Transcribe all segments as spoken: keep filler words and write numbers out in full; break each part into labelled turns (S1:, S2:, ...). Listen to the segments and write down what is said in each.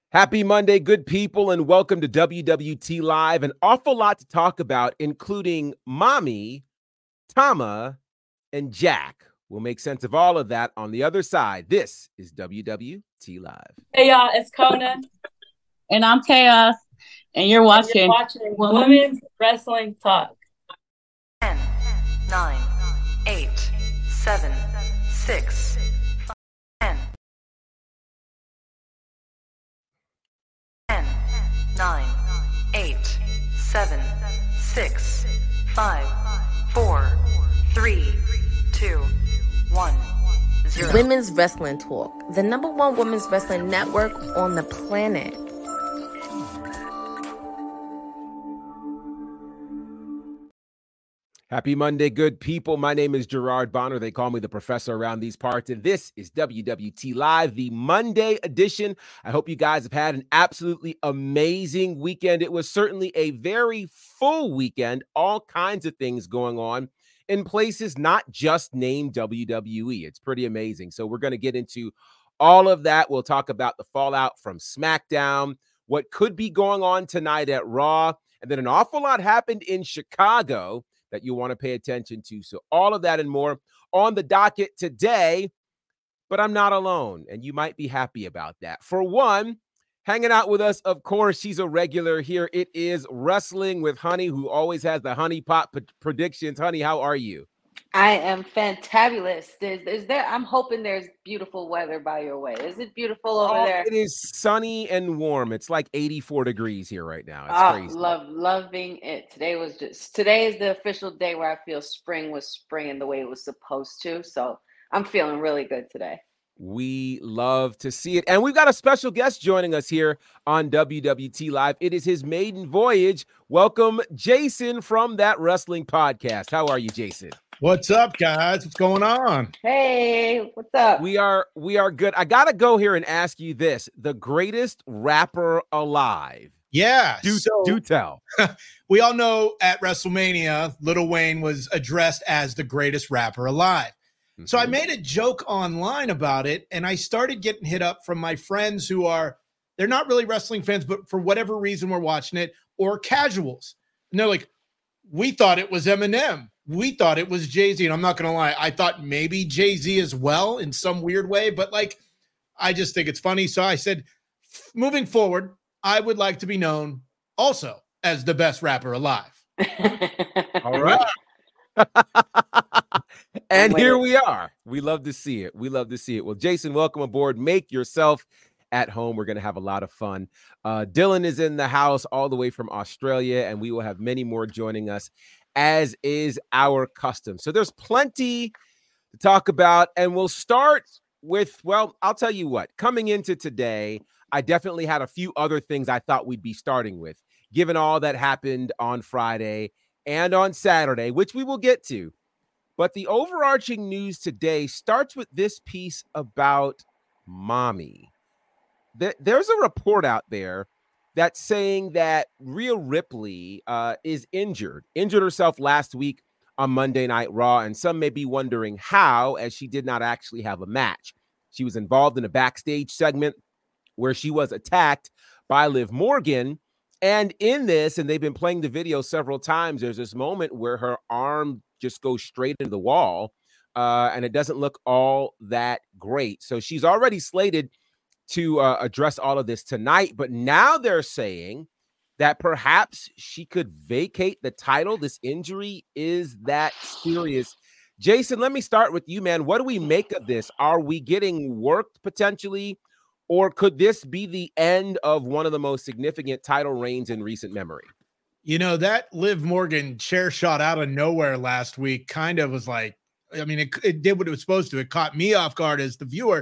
S1: Happy Monday, good people, and welcome to W W T Live. An awful lot to talk about, including Mommy, Tama, and Jack. We'll make sense of all of that on the other side. This is W W T Live.
S2: Hey, y'all, it's Kona.
S3: And I'm Chaos. And you're watching,
S2: and you're watching Women's Wrestling Talk.
S4: ten, nine, eight, seven, six, five, ten, nine, eight, seven, six, five, four, three, two, one, zero.
S5: Women's Wrestling Talk, the number one women's wrestling network on the planet.
S1: Happy Monday, good people. My name is Gerard Bonner. They call me the professor around these parts, and this is W W T Live, the Monday edition. I hope you guys have had an absolutely amazing weekend. It was certainly a very full weekend, all kinds of things going on in places not just named W W E. It's pretty amazing. So we're going to get into all of that. We'll talk about the fallout from SmackDown, what could be going on tonight at Raw, and then an awful lot happened in Chicago that you want to pay attention to. So all of that and more on the docket today, but I'm not alone, and you might be happy about that. For one, hanging out with us, of course, she's a regular here. It is Wrestling with Honey, who always has the honey pot p- predictions. Honey, how are you?
S6: I am fantabulous. There's, there's there. I'm hoping there's beautiful weather by your way. Is it beautiful over
S1: oh,
S6: there?
S1: It is sunny and warm. It's like eighty-four degrees here right now. It's
S6: oh,
S1: crazy.
S6: Love, loving it. Today was just. Today is the official day where I feel spring was springing the way it was supposed to. So I'm feeling really good today.
S1: We love to see it. And we've got a special guest joining us here on W W T Live. It is his maiden voyage. Welcome, Jason from That Wrestling Podcast. How are you, Jason?
S7: What's up, guys? What's going on?
S6: Hey, what's up?
S1: We are we are good. I gotta go here and ask you this: the greatest rapper alive.
S7: Yeah,
S1: do,
S7: so,
S1: do tell.
S7: We all know at WrestleMania, Lil Wayne was addressed as the greatest rapper alive. Mm-hmm. So I made a joke online about it, and I started getting hit up from my friends who are, they're not really wrestling fans, but for whatever reason we're watching it, or casuals. And they're like, we thought it was Eminem. We thought it was Jay-Z. And I'm not going to lie, I thought maybe Jay-Z as well in some weird way, but like, I just think it's funny. So I said, moving forward, I would like to be known also as the best rapper alive.
S1: All right. And here we are. We love to see it. We love to see it. Well, Jason, welcome aboard. Make yourself at home. We're going to have a lot of fun. Uh, Dylan is in the house all the way from Australia, and we will have many more joining us, as is our custom. So there's plenty to talk about, and we'll start with, well, I'll tell you what. Coming into today, I definitely had a few other things I thought we'd be starting with, given all that happened on Friday and on Saturday, which we will get to. But the overarching news today starts with this piece about Mommy. There's a report out there that's saying that Rhea Ripley uh, is injured, injured herself last week on Monday Night Raw, and some may be wondering how, as she did not actually have a match. She was involved in a backstage segment where she was attacked by Liv Morgan, and in this, and they've been playing the video several times, there's this moment where her arm just goes straight into the wall, uh, and it doesn't look all that great. So she's already slated to uh, address all of this tonight, but now they're saying that perhaps she could vacate the title. This injury is that serious. Jason, let me start with you, man. What do we make of this? Are we getting worked potentially, or could this be the end of one of the most significant title reigns in recent memory?
S7: You know, that Liv Morgan chair shot out of nowhere last week kind of was like, I mean, it, it did what it was supposed to. It caught me off guard as the viewer.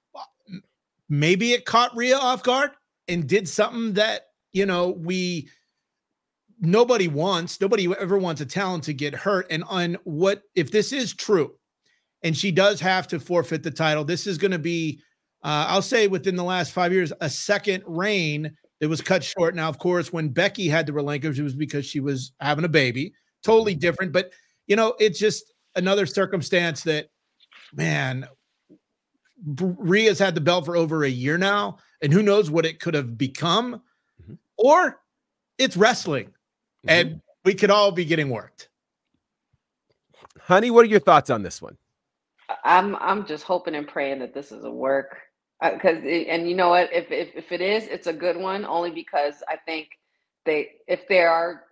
S7: Maybe it caught Rhea off guard and did something that, you know, we, nobody wants, nobody ever wants a talent to get hurt. And on what, if this is true and she does have to forfeit the title, this is going to be, uh, I'll say within the last five years, a second reign that was cut short. Now, of course, when Becky had to relinquish, it was because she was having a baby, totally different. But, you know, it's just another circumstance that, man, Rhea's had the belt for over a year now. and who knows what it could have become,
S1: Mhm.
S7: or it's wrestling,
S1: Mhm.
S7: and we could all be getting worked.
S1: Honey, what are your thoughts on this one?
S6: I'm I'm just hoping and praying that this is a work, because and you know what, if, if if it is, it's a good one, only because I think they if they are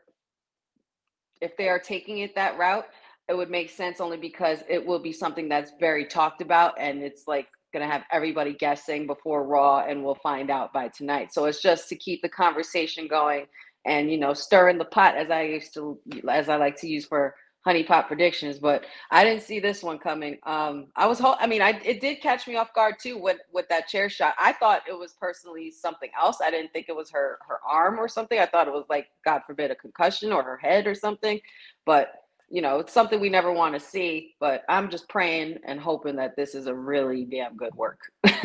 S6: if they are taking it that route, it would make sense only because it will be something that's very talked about, and it's like going to have everybody guessing before Raw, and we'll find out by tonight. So it's just to keep the conversation going and, you know, stir in the pot, as I used to, as I like to use for honey pot predictions. But I didn't see this one coming. Um, I was, ho- I mean, I it did catch me off guard too with with that chair shot. I thought it was personally something else. I didn't think it was her her arm or something. I thought it was like, God forbid, a concussion or her head or something. But you know, it's something we never want to see, but I'm just praying and hoping that this is a really damn good work.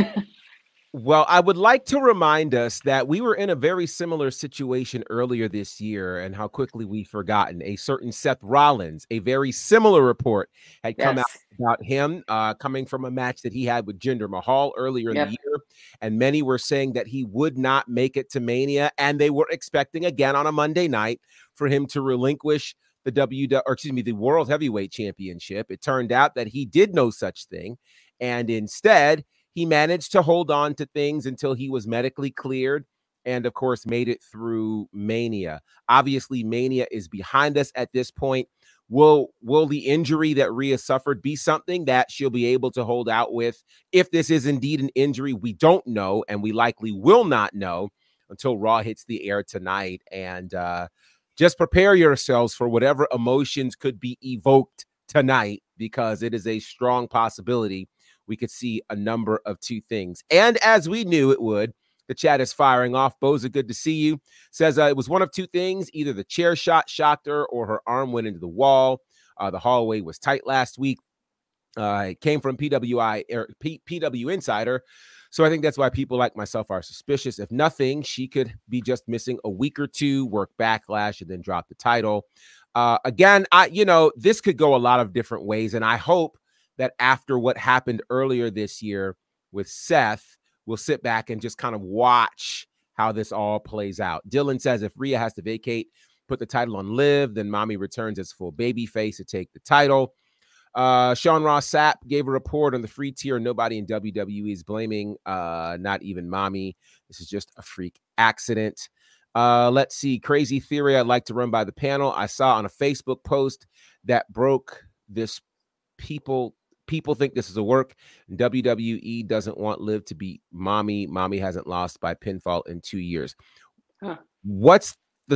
S1: Well, I would like to remind us that we were in a very similar situation earlier this year, and how quickly we've forgotten. A certain Seth Rollins, a very similar report had come
S6: Yes.
S1: out about him uh, coming from a match that he had with Jinder Mahal earlier in
S6: Yep.
S1: the year. And many were saying that he would not make it to Mania, and they were expecting again on a Monday night for him to relinquish the W, or excuse me, the World Heavyweight Championship. It turned out that he did no such thing, and instead he managed to hold on to things until he was medically cleared, and of course made it through Mania. Obviously, Mania is behind us at this point. Will will the injury that Rhea suffered be something that she'll be able to hold out with? If this is indeed an injury, we don't know, and we likely will not know until Raw hits the air tonight. And uh, just prepare yourselves for whatever emotions could be evoked tonight, because it is a strong possibility we could see a number of two things. And as we knew it would, the chat is firing off. Boza, good to see you. Says uh, it was one of two things. Either the chair shot shocked her, or her arm went into the wall. Uh, the hallway was tight last week. Uh, it came from P W I or P- PW Insider. So I think that's why people like myself are suspicious. If nothing, she could be just missing a week or two, work Backlash, and then drop the title. Uh, again, I you know, this could go a lot of different ways, and I hope that after what happened earlier this year with Seth, we'll sit back and just kind of watch how this all plays out. Dylan says if Rhea has to vacate, put the title on Liv, then Mommy returns as full babyface to take the title. Uh, Sean Ross Sapp gave a report on the free tier. Nobody in W W E is blaming, uh, not even Mommy. This is just a freak accident. Uh, let's see. Crazy theory I'd like to run by the panel. I saw on a Facebook post that broke this people People think this is a work. W W E doesn't want Liv to beat Mommy. Mommy hasn't lost by pinfall in two years.
S6: Huh.
S1: What's the,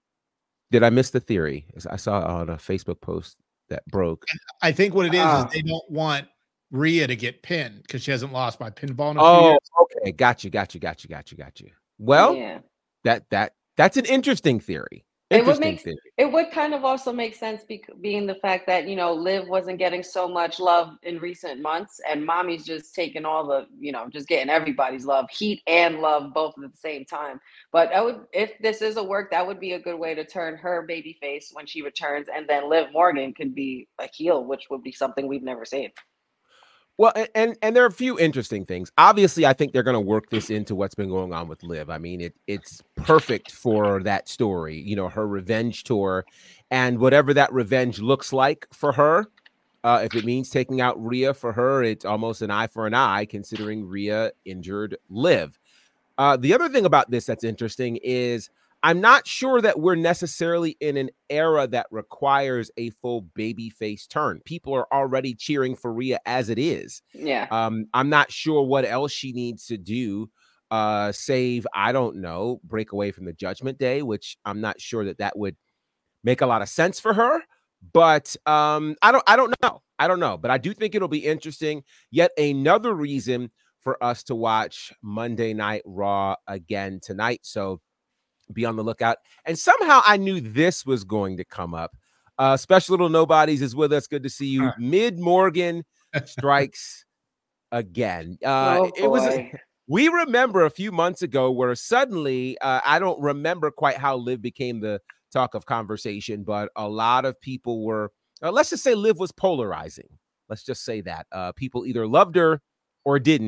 S1: did I miss the theory? I saw on a Facebook post that broke.
S7: I think what it is
S6: Ah.
S7: is they don't want Rhea to get pinned because she hasn't lost by pinfall in a few
S1: Oh,
S7: years.
S1: okay. Got you, got you, got you, got you, got you. Well,
S6: yeah.
S1: that, that, that's an interesting theory.
S6: It would
S1: Interesting
S6: make
S1: theory.
S6: it would kind of also make sense, be, being the fact that, you know, Liv wasn't getting so much love in recent months, and Mommy's just taking all the, you know, just getting everybody's love, heat and love, both at the same time. But I would, if this is a work, that would be a good way to turn her baby face when she returns, and then Liv Morgan could be a heel, which would be something we've never seen.
S1: Well, and, and and there are a few interesting things. Obviously, I think they're going to work this into what's been going on with Liv. I mean, it it's perfect for that story, you know, her revenge tour, and whatever that revenge looks like for her. Uh, if it means taking out Rhea for her, it's almost an eye for an eye, considering Rhea injured Liv. Uh, the other thing about this that's interesting is I'm not sure that we're necessarily in an era that requires a full babyface turn. People are already cheering for Rhea as it is.
S6: Yeah.
S1: Um, I'm not sure what else she needs to do, uh, save, I don't know, break away from the Judgment Day, which I'm not sure that that would make a lot of sense for her. But um, I don't, I don't know. I don't know. But I do think it'll be interesting. Yet another reason for us to watch Monday Night Raw again tonight. So be on the lookout. And somehow I knew this was going to come up. Uh, Special Little Nobodies is with us. Good to see you.
S7: Huh.
S1: Mid Morgan strikes again. Uh,
S6: oh,
S1: it was.
S6: boy.
S1: We remember a few months ago where suddenly uh, I don't remember quite how Liv became the talk of conversation, but a lot of people were. Uh, let's just say Liv was polarizing. Let's just say that uh, people either loved her or didn't.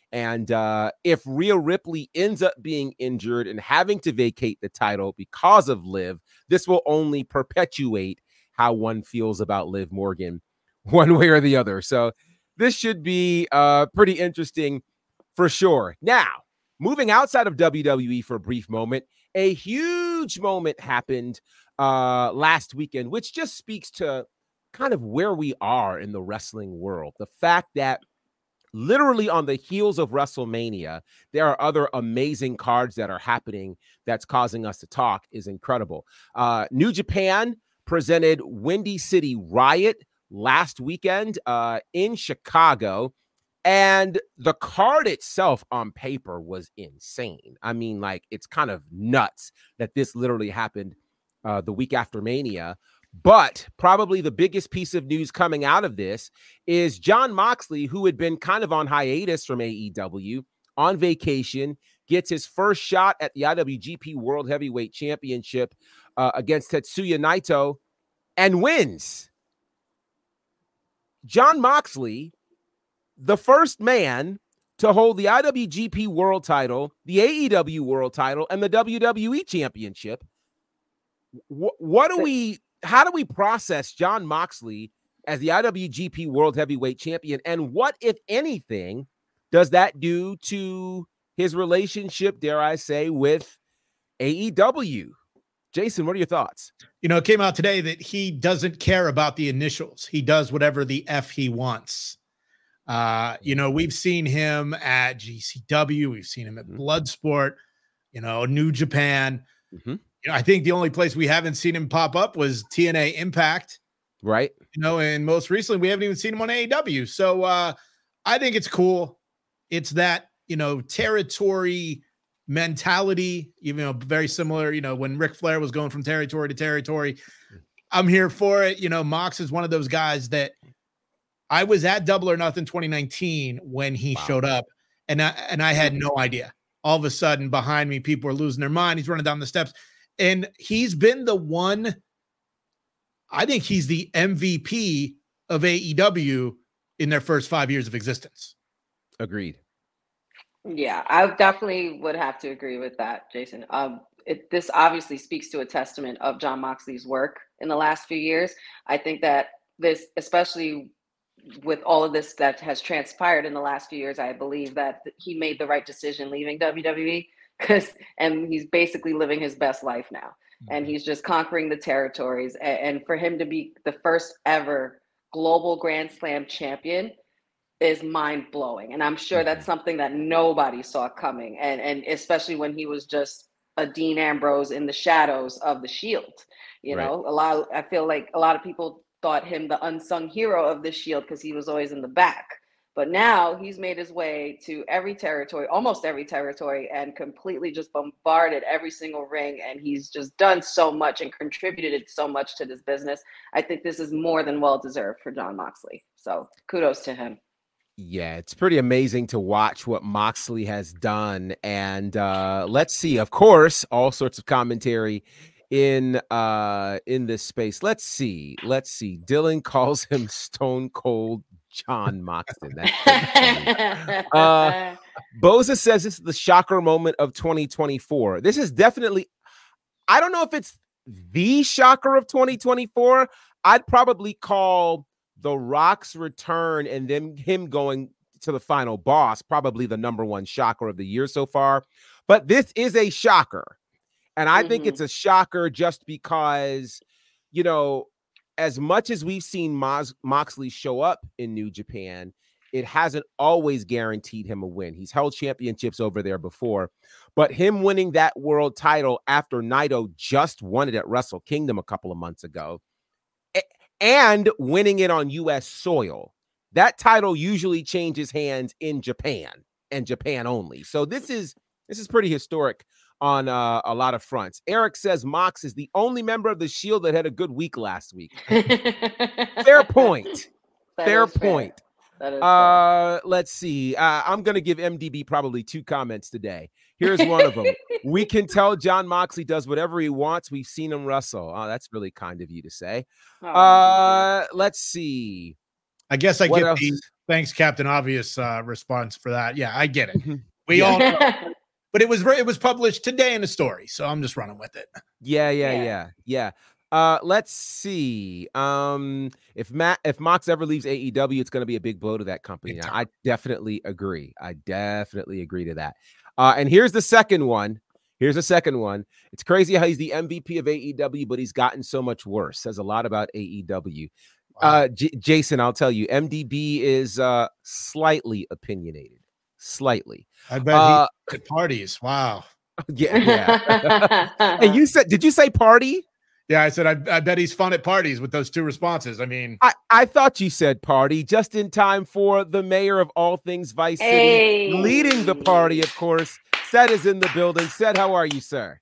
S1: And uh, if Rhea Ripley ends up being injured and having to vacate the title because of Liv, this will only perpetuate how one feels about Liv Morgan one way or the other. So this should be uh, pretty interesting for sure. Now, moving outside of W W E for a brief moment, a huge moment happened uh, last weekend, which just speaks to kind of where we are in the wrestling world. The fact that literally on the heels of WrestleMania, there are other amazing cards that are happening that's causing us to talk is incredible. Uh, New Japan presented Windy City Riot last weekend uh, in Chicago. And the card itself on paper was insane. I mean, like, it's kind of nuts that this literally happened uh, the week after Mania. But probably the biggest piece of news coming out of this is Jon Moxley, who had been kind of on hiatus from A E W, on vacation, gets his first shot at the I W G P World Heavyweight Championship uh, against Tetsuya Naito and wins. Jon Moxley, the first man to hold the I W G P World title, the A E W World title, and the W W E Championship. W- what do we, how do we process Jon Moxley as the I W G P World Heavyweight Champion? And what, if anything, does that do to his relationship, dare I say, with A E W? Jason, what are your thoughts?
S7: You know, it came out today that he doesn't care about the initials. He does whatever the F he wants. Uh, you know, we've seen him at G C W. We've seen him at mm-hmm. Bloodsport, you know, New Japan. Mm-hmm. You know, I think the only place we haven't seen him pop up was T N A Impact.
S1: Right.
S7: You know, and most recently, we haven't even seen him on A E W. So uh, I think it's cool. It's that, you know, territory mentality, even though very similar, you know, when Ric Flair was going from territory to territory. I'm here for it. You know, Mox is one of those guys that I was at Double or Nothing twenty nineteen when he wow. showed up, and I, and I had no idea. All of a sudden, behind me, people are losing their mind. He's running down the steps, and he's been the one. I think he's the M V P of A E W in their first five years of existence.
S1: Agreed.
S6: Yeah, I definitely would have to agree with that, Jason. Um, it, this obviously speaks to a testament of Jon Moxley's work in the last few years. I think that this, especially with all of this that has transpired in the last few years, I believe that he made the right decision leaving W W E, because and he's basically living his best life now. Mm-hmm. And he's just conquering the territories. And, and for him to be the first ever global Grand Slam champion is mind-blowing. And I'm sure that's something that nobody saw coming. And, and especially when he was just a Dean Ambrose in the shadows of the Shield. You right. know, a lot of, I feel like a lot of people thought him the unsung hero of the Shield because he was always in the back. But now he's made his way to every territory, almost every territory, and completely just bombarded every single ring. And he's just done so much and contributed so much to this business. I think this is more than well-deserved for Jon Moxley. So kudos to him.
S1: Yeah, it's pretty amazing to watch what Moxley has done. And uh, let's see, of course, all sorts of commentary in uh in this space. Let's see. Let's see. Dylan calls him Stone Cold John Moxley. That's uh Boza says this is the shocker moment of twenty twenty-four. This is definitely, I don't know if it's the shocker of twenty twenty-four. I'd probably call The Rock's return and then him going to the final boss probably the number one shocker of the year so far. But this is a shocker. And I mm-hmm. think it's a shocker just because, you know, as much as we've seen Moz- Moxley show up in New Japan, it hasn't always guaranteed him a win. He's held championships over there before, but him winning that world title after Naito just won it at Wrestle Kingdom a couple of months ago and winning it on U S soil, that title usually changes hands in Japan and Japan only. So this is, this is pretty historic on uh, a lot of fronts. Eric says Mox is the only member of the Shield that had a good week last week. Fair point. Fair point.
S6: That is
S1: uh, let's see. Uh, I'm going to give M D B probably two comments today. Here's one of them. We can tell Jon Moxley does whatever he wants. We've seen him wrestle. Oh, that's really kind of you to say. Oh, uh, let's see.
S7: I guess I
S1: what
S7: get
S1: else?
S7: the Thanks, Captain Obvious uh, response for that. Yeah, I get it.
S1: Mhm.
S7: We
S1: Yeah.
S7: all know. But it was it was published today in the story, so I'm just running with it.
S1: Yeah, yeah,
S6: Yeah.
S1: yeah, yeah. Uh, let's see. Um, if Matt, if Mox ever leaves A E W, it's going to be a big blow to that company.
S7: Big
S1: Now,
S7: time.
S1: I definitely agree. I definitely agree to that. Uh, and here's the second one. Here's the second one. It's crazy how he's the M V P of A E W, but he's gotten so much worse. Says a lot about A E W. Uh, J- Jason, I'll tell you, M D B is uh slightly opinionated. Slightly.
S7: I bet
S1: Uh,
S7: he at parties. Wow.
S1: yeah, yeah. And you said, did you say party?
S7: Yeah, I said I, I bet he's fun at parties with those two responses. I mean,
S1: I, I thought you said party just in time for the mayor of all things Vice City
S6: Hey.
S1: leading the party, of course. Seth is in the building. Seth, how are you, sir?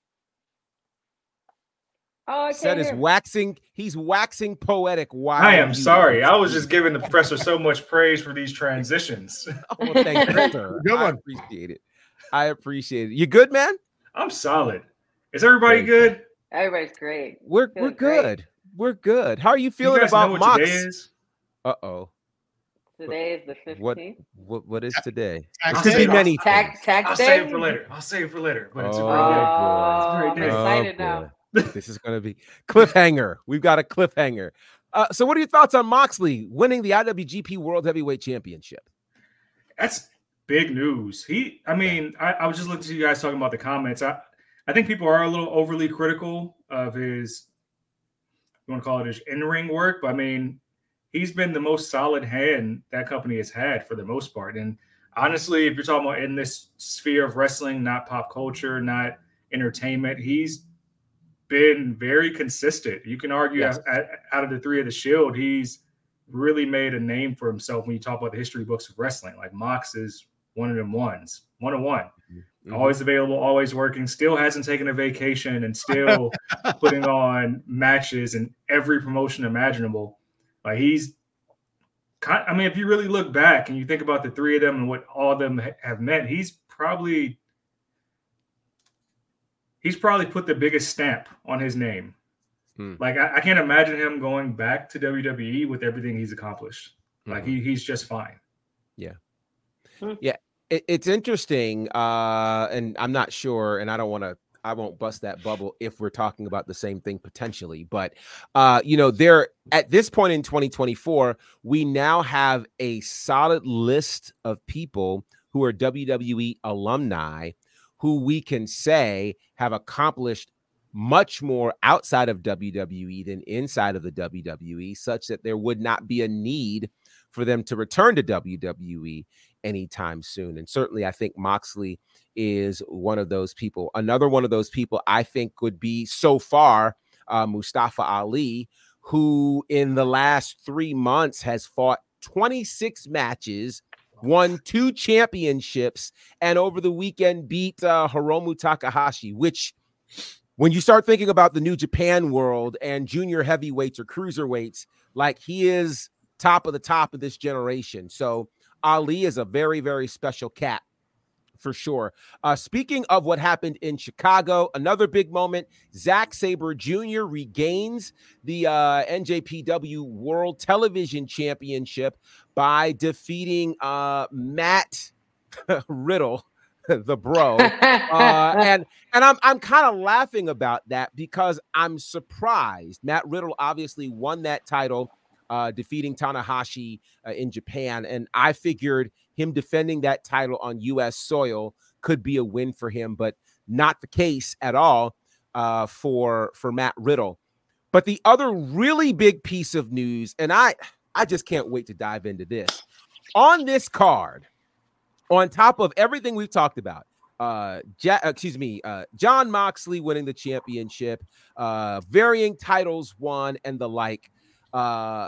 S6: Oh, I
S1: Seth
S6: can't
S1: is
S6: hear.
S1: waxing. He's waxing poetic. While
S8: I am
S1: you-
S8: sorry. I was just giving the professor so much praise for these transitions.
S1: Oh, well, thank you, sir.
S7: Good
S1: I
S7: one.
S1: appreciate it. I appreciate it. You good, man?
S8: I'm solid. Is everybody
S1: Very
S8: good?
S6: Everybody's great.
S1: We're
S6: Feeling
S1: we're good. We're good. How are you
S8: You
S1: feeling
S8: guys know
S1: about
S8: what
S1: Mox?
S8: today is?
S1: Uh oh.
S6: Today is the
S1: What
S6: fifteenth.
S1: what what is today?
S7: Tax
S1: It could
S8: day.
S1: be many
S6: Tax
S1: things.
S6: tax
S8: I'll
S6: day.
S8: save it for later. I'll save it for later. But it's a
S1: Oh,
S8: great day.
S6: Oh,
S8: It's a
S6: I'm
S8: great day.
S6: excited
S1: boy.
S6: now.
S1: This is going to be cliffhanger. We've got a cliffhanger. Uh, so, what are your thoughts on Moxley winning the I W G P World Heavyweight Championship?
S8: That's big news. He, I mean, I, I was just looking to you guys talking about the comments. I, I think people are a little overly critical of his, you want to call it his in-ring work, but I mean, he's been the most solid hand that company has had for the most part. And honestly, if you're talking about in this sphere of wrestling, not pop culture, not entertainment, he's been very consistent. You can argue
S1: Yes.
S8: out, out- out of the three of the Shield, he's really made a name for himself when you talk about the history books of wrestling. Like Mox is one of them ones, one on one.
S1: Mhm.
S8: Always available, always working, still hasn't taken a vacation and still putting on matches in every promotion imaginable. Like he's kind I mean, if you really look back and you think about the three of them and what all of them ha- have meant, he's probably he's probably put the biggest stamp on his name.
S1: Hmm.
S8: Like I, I can't imagine him going back to W W E with everything he's accomplished. Like
S1: Mhm.
S8: he he's just fine.
S1: It, it's interesting, uh, and I'm not sure, and I don't want to. I won't bust that bubble if we're talking about the same thing potentially, but uh, you know, there at this point in twenty twenty-four, we now have a solid list of people who are W W E alumni who we can say have accomplished much more outside of W W E than inside of the W W E, such that there would not be a need for them to return to W W E anytime soon. And certainly I think Moxley is one of those people. Another one of those people I think would be so far uh, Mustafa Ali, who in the last three months has fought twenty-six matches, won two championships, and over the weekend beat uh, Hiromu Takahashi, which when you start thinking about the New Japan world and junior heavyweights or cruiserweights, like he is top of the top of this generation. So Ali is a very, very special cat for sure. Uh, speaking of what happened in Chicago, another big moment, Zack Sabre Junior regains the uh, N J P W World Television Championship by defeating uh, Matt Riddle, the bro. Uh, and and I'm I'm kind of laughing about that because I'm surprised. Matt Riddle obviously won that title, uh, defeating Tanahashi uh, in Japan, and I figured him defending that title on U S soil could be a win for him, but not the case at all uh, for for Matt Riddle. But the other really big piece of news, and I I just can't wait to dive into this on this card. On top of everything we've talked about, uh, ja- excuse me, uh, John Moxley winning the championship, uh, varying titles won, and the like. Uh,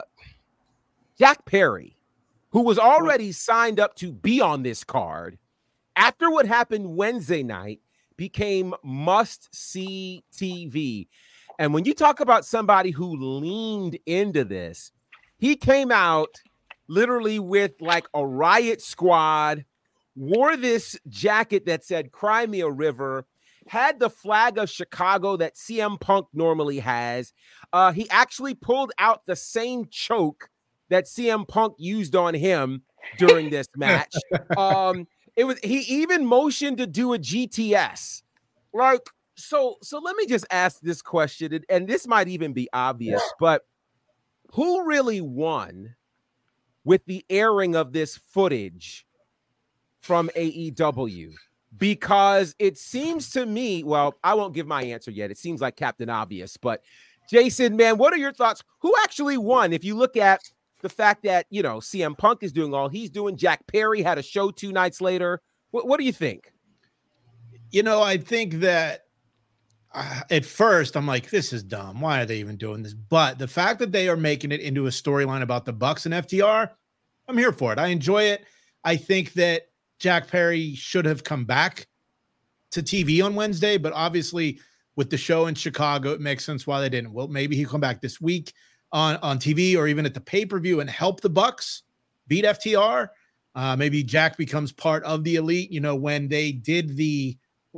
S1: Jack Perry, who was already signed up to be on this card, after what happened Wednesday night, became must-see T V. And when you talk about somebody who leaned into this, he came out literally with like a riot squad, wore this jacket that said Cry Me a River, had the flag of Chicago that C M Punk normally has. Uh, he actually pulled out the same choke that C M Punk used on him during this match. Um, it was he even motioned to do a G T S. Like, so so let me just ask this question, and, and this might even be obvious, but who really won with the airing of this footage from A E W? Because it seems to me, well, I won't give my answer yet. It seems like Captain Obvious, but Jason, man, what are your thoughts? Who actually won? If you look at the fact that, you know, C M Punk is doing all he's doing, Jack Perry had a show two nights later. What, what do you think?
S7: You know, I think that uh, at first I'm like, this is dumb. Why are they even doing this? But the fact that they are making it into a storyline about the Bucks and F T R, I'm here for it. I enjoy it. I think that Jack Perry should have come back to T V on Wednesday, but obviously with the show in Chicago, it makes sense why they didn't. Well, maybe he'll come back this week on, on T V or even at the pay-per-view and help the Bucks beat F T R. Uh, maybe Jack becomes part of the Elite. You know, when they did the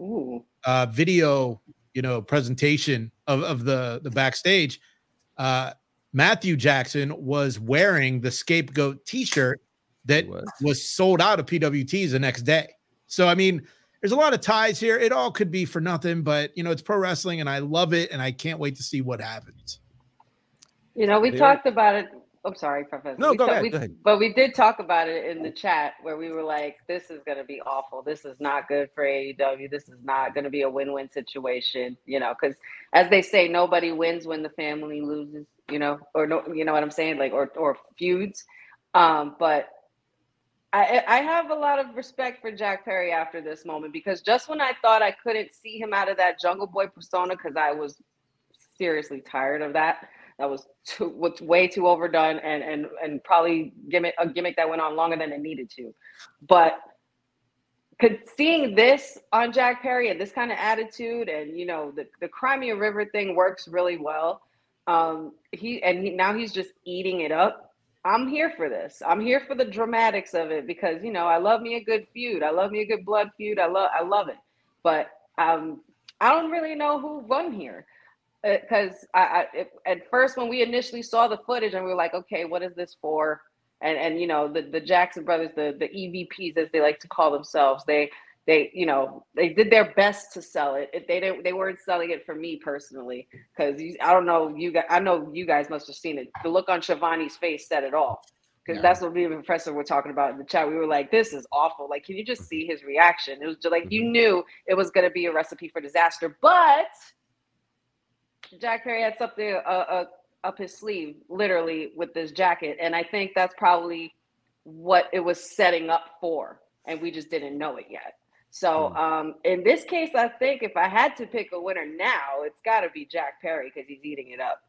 S7: uh, video, you know, presentation of, of the, the backstage, uh, Matthew Jackson was wearing the Scapegoat t-shirt that was. was sold out of P W Ts the next day. So, I mean, there's a lot of ties here. It all could be for nothing, but, you know, it's pro wrestling, and I love it, and I can't wait to see what happens.
S6: You know, we
S1: There-
S6: talked about it. I'm sorry, Professor.
S1: No,
S6: we
S1: go
S6: ta-
S1: ahead,
S6: we-
S1: go ahead.
S6: But we did talk about it in the chat where we were like, this is going to be awful. This is not good for A E W. This is not going to be a win-win situation, you know, because as they say, nobody wins when the family loses, you know, or no, you know what I'm saying? Like, or, or feuds. Um, but I, I have a lot of respect for Jack Perry after this moment, because just when I thought I couldn't see him out of that Jungle Boy persona, because I was seriously tired of that. That was too, was way too overdone, and and and probably gimmick a gimmick that went on longer than it needed to. But could, seeing this on Jack Perry and this kind of attitude, and you know the the Crimea River thing works really well. Um, he and he, now he's just eating it up. I'm here for this. I'm here for the dramatics of it, because you know I love me a good feud. I love me a good blood feud. I love I love it. But um, I don't really know who won here. Because I, I it, at first when we initially saw the footage and we were like, okay, what is this for? And and you know the, the Jackson brothers, the the E V Ps as they like to call themselves, they they you know they did their best to sell it. It they didn't they weren't selling it for me personally, because I don't know you guys I know you guys must have seen it. The look on Shivani's face said it all. Because
S1: Yeah.
S6: that's what me and the Professor were talking about in the chat. We were like, this is awful. Like, can you just see his reaction? It was just like you knew it was going to be a recipe for disaster, but Jack Perry had something uh, uh, up his sleeve, literally, with this jacket. And I think that's probably what it was setting up for. And we just didn't know it yet. So um, in this case, I think if I had to pick a winner now, it's got to be Jack Perry, because he's eating it up.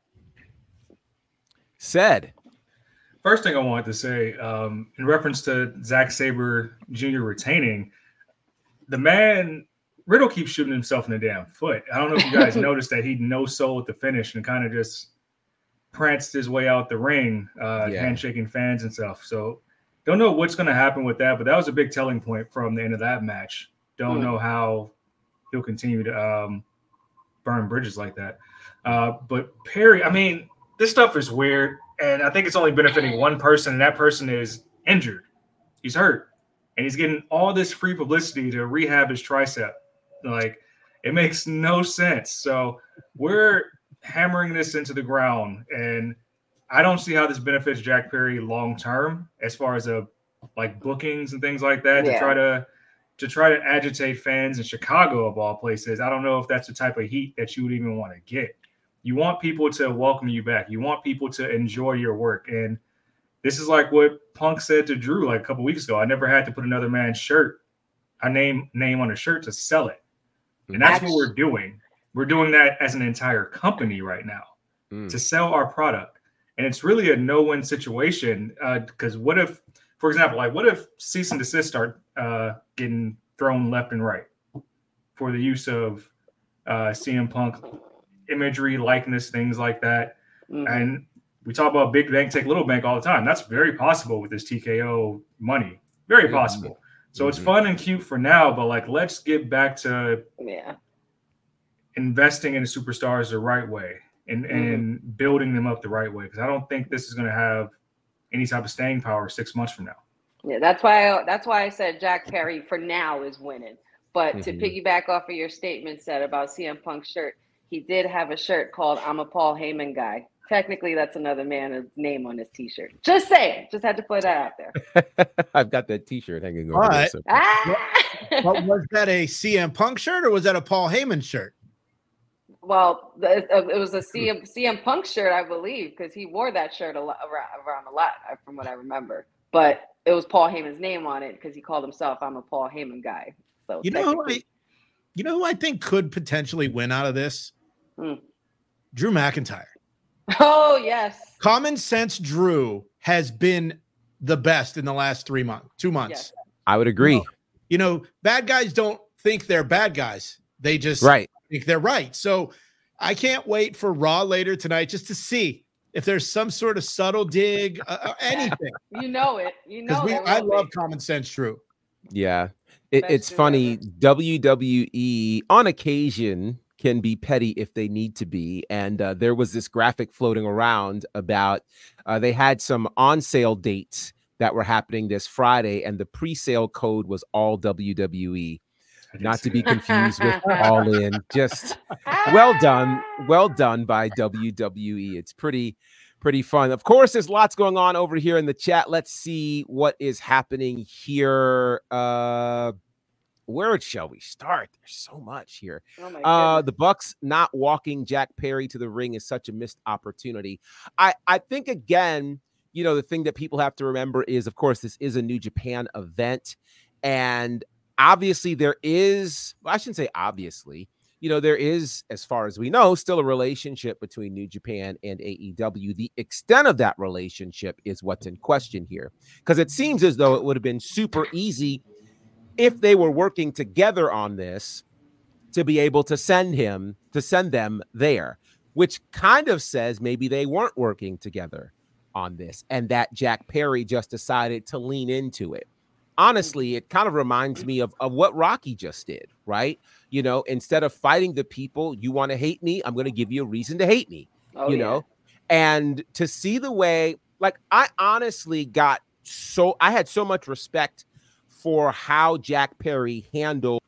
S1: Said.
S8: First thing I wanted to say, um, in reference to Zack Sabre Junior retaining, the man... Riddle keeps shooting himself in the damn foot. I don't know if you guys noticed that he no soul at the finish and kind of just pranced his way out the ring, uh,
S1: Yeah.
S8: handshaking fans and stuff. So don't know what's going to happen with that, but that was a big telling point from the end of that match. Don't
S6: Mm.
S8: know how he'll continue to um, burn bridges like that. Uh, but Perry, I mean, this stuff is weird, and I think it's only benefiting one person, and that person is injured. He's hurt, and he's getting all this free publicity to rehab his tricep. Like, it makes no sense. So we're hammering this into the ground, and I don't see how this benefits Jack Perry long term as far as a like bookings and things like that.
S6: Yeah.
S8: To try to to try to agitate fans in Chicago of all places. I don't know if that's the type of heat that you would even want to get. You want people to welcome you back. You want people to enjoy your work, and this is like what Punk said to Drew like a couple weeks ago. I never had to put another man's shirt, a name name on a shirt to sell it. And that's what we're doing. We're doing that as an entire company right now
S1: Mm.
S8: to sell our product. And it's really a no-win situation. Because uh, what if, for example, like what if cease and desist start uh, getting thrown left and right for the use of uh, C M Punk imagery, likeness, things like that.
S6: Mhm.
S8: And we talk about big bank take little bank all the time. That's very possible with this T K O money. Very possible. So it's
S1: Mhm.
S8: fun and cute for now, but like let's get back to
S6: Yeah.
S8: investing in the superstars the right way and,
S6: Mhm.
S8: and building them up the right way. Because I don't think this is going to have any type of staying power six months from now.
S6: Yeah, that's why I, that's why I said Jack Perry for now is winning. But to
S1: Mhm.
S6: piggyback off of your statement said about C M Punk's shirt, he did have a shirt called "I'm a Paul Heyman guy." Technically, that's another man's name on his T-shirt. Just saying. Just had to put that out there.
S1: I've got that T-shirt hanging over
S7: All
S1: there.
S7: right.
S1: So.
S6: Ah!
S7: But was that a C M Punk shirt or was that a Paul Heyman shirt?
S6: Well, the, uh, it was a C M, C M Punk shirt, I believe, because he wore that shirt a lot, around, around a lot, uh, from what I remember. But it was Paul Heyman's name on it because he called himself "I'm a Paul Heyman guy." So
S7: You know who I,
S6: technically-
S7: you know who I think could potentially win out of this?
S6: Hmm.
S7: Drew McIntyre.
S6: Oh yes,
S7: Common Sense Drew has been the best in the last three months, two months.
S6: Yes.
S1: I would agree.
S7: You know, bad guys don't think they're bad guys. They just
S1: Right.
S7: think they're right. So I can't wait for Raw later tonight just to see if there's some sort of subtle dig, uh, uh, anything.
S6: you know it. You know
S7: Because we,
S6: there
S7: I
S6: will
S7: love
S6: be.
S7: Common Sense Drew.
S1: Yeah. It,
S6: Best
S1: it's
S6: Drew
S1: funny.
S6: ever.
S1: W W E on occasion can be petty if they need to be. And uh, there was this graphic floating around about uh, they had some on sale dates that were happening this Friday, and the pre-sale code was all W W E.
S8: I did
S1: Not
S8: see
S1: to be
S8: that.
S1: confused with All In. Just well done. Well done by W W E. It's pretty, pretty fun. Of course, there's lots going on over here in the chat. Let's see what is happening here. Uh, where shall we start? There's so much here.
S6: Oh my
S1: Uh,
S6: goodness.
S1: the Bucks not walking Jack Perry to the ring is such a missed opportunity. I, I think, again, you know, the thing that people have to remember is, of course, this is a New Japan event. And obviously there is, well, I shouldn't say obviously, you know, there is, as far as we know, still a relationship between New Japan and A E W. The extent of that relationship is what's in question here, because it seems as though it would have been super easy if they were working together on this to be able to send him, to send them there, which kind of says maybe they weren't working together on this and that Jack Perry just decided to lean into it. Honestly, it kind of reminds me of, of what Rocky just did, right? You know, instead of fighting the people, you want to hate me, I'm going to give you a reason to hate me,
S6: Oh,
S1: you
S6: yeah.
S1: know? And to see the way, like, I honestly got so, I had so much respect for how Jack Perry handled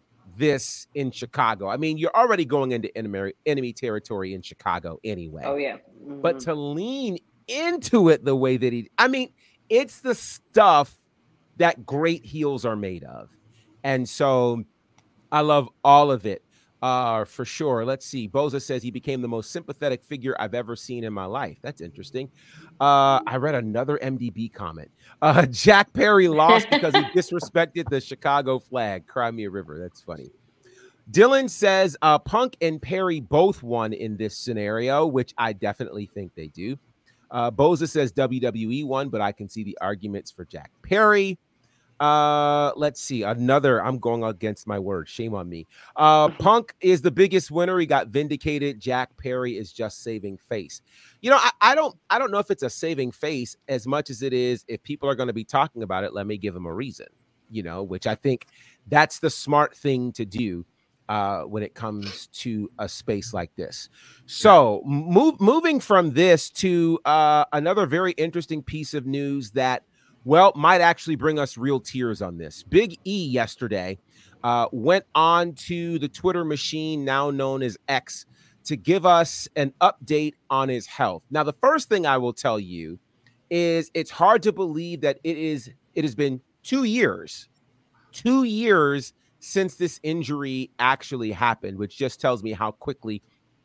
S1: this in Chicago. I mean, you're already going into enemy, enemy territory in Chicago anyway.
S6: Oh yeah.
S1: But
S6: Mhm.
S1: to lean into it the way that he, I mean, it's the stuff that great heels are made of. And so I love all of it, uh, for sure. Let's see. Boza says he became the most sympathetic figure I've ever seen in my life. That's interesting. Uh, I read another M D B comment. Uh, Jack Perry lost because he disrespected the Chicago flag. Cry me a river. That's funny. Dylan says uh, Punk and Perry both won in this scenario, which I definitely think they do. Uh, Boza says W W E won, but I can see the arguments for Jack Perry. Uh, let's see. Another, I'm going against my word. Shame on me. Uh, Punk is the biggest winner. He got vindicated. Jack Perry is just saving face. You know, I, I don't, I don't know if it's a saving face as much as it is. If people are going to be talking about it, let me give them a reason, you know, which I think that's the smart thing to do uh, when it comes to a space like this. So move, moving from this to uh, another very interesting piece of news that, well, might actually bring us real tears on this. Big E yesterday uh, went on to the Twitter machine, now known as X, to give us an update on his health. Now, the first thing I will tell you is it's hard to believe that it is. It has been two years, two years since this injury actually happened, which just tells me how quickly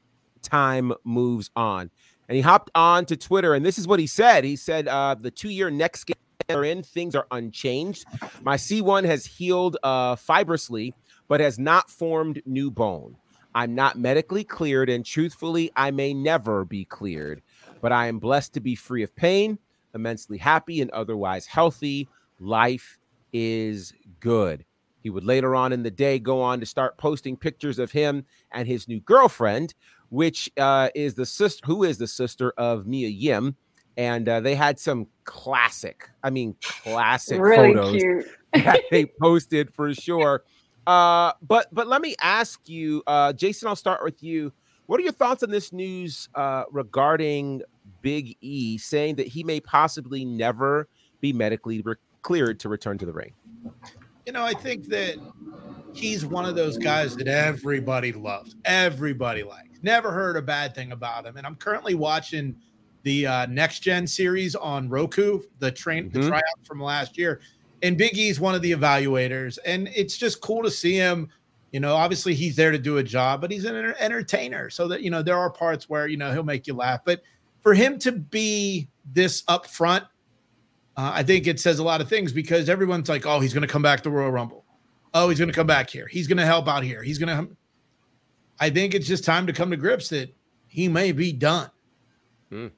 S1: time moves on. And he hopped on to Twitter, and this is what he said. He said, uh, the two-year next game are in, things are unchanged. My C one has healed uh, fibrously, but has not formed new bone. I'm not medically cleared, and truthfully, I may never be cleared. But I am blessed to be free of pain, immensely happy, and otherwise healthy. Life is good. He would later on in the day go on to start posting pictures of him and his new girlfriend, which uh, is the sister, who is the sister of Mia Yim. And uh, they had some classic, I mean, classic
S6: Really
S1: photos
S6: cute.
S1: that they posted for sure. Uh, but but let me ask you, uh, Jason, I'll start with you. What are your thoughts on this news uh, regarding Big E saying that he may possibly never be medically re- cleared to return to the ring?
S7: You know, I think that he's one of those guys that everybody loves, everybody likes. Never heard a bad thing about him. And I'm currently watching the uh, Next Gen series on Roku, the train, mm-hmm. the tryout from last year. And Big E's one of the evaluators. And it's just cool to see him. You know, obviously he's there to do a job, but he's an entertainer. So that, you know, there are parts where, you know, he'll make you laugh. But for him to be this upfront, uh, I think it says a lot of things, because everyone's like, oh, he's going to come back to Royal Rumble. Oh, he's going to come back here. He's going to help out here. He's going to. I think it's just time to come to grips that he may be done.
S1: Mm.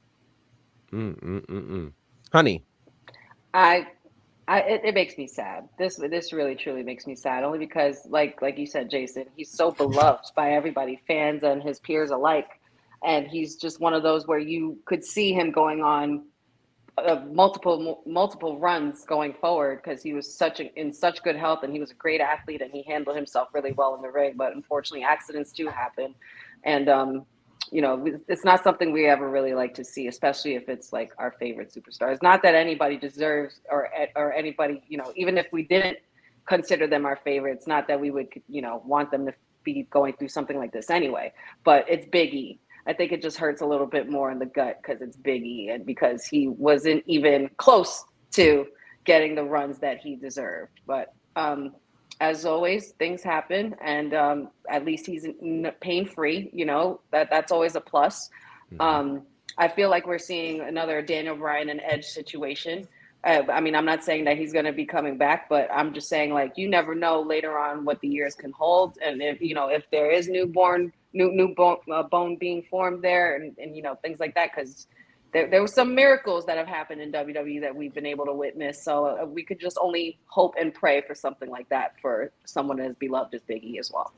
S1: Mm, mm, mm, mm. Honey.
S6: I, I, it, it makes me sad. This, this really, truly makes me sad. Only because, like, like you said, Jason, he's so beloved by everybody, fans and his peers alike, and he's just one of those where you could see him going on uh, multiple, multiple runs going forward, because he was such a, in such good health, and he was a great athlete, and he handled himself really well in the ring. But unfortunately, accidents do happen, and um. You know, it's not something we ever really like to see, especially if it's like our favorite superstars. Not that anybody deserves or or anybody, you know, even if we didn't consider them our favorites, not that we would, you know, want them to be going through something like this anyway. But it's Big E. I think it just hurts a little bit more in the gut because it's Big E, and because he wasn't even close to getting the runs that he deserved. But um as always, things happen, and um, at least he's pain-free. You know, that that's always a plus. Mm-hmm. Um, I feel like we're seeing another Daniel Bryan and Edge situation. Uh, I mean, I'm not saying that he's going to be coming back, but I'm just saying, like, you never know later on what the years can hold, and if you know if there is newborn, new new bone, uh, bone being formed there, and, and you know things like that, because There, there were some miracles that have happened in W W E that we've been able to witness. So uh, we could just only hope and pray for something like that for someone as beloved as Big E as well.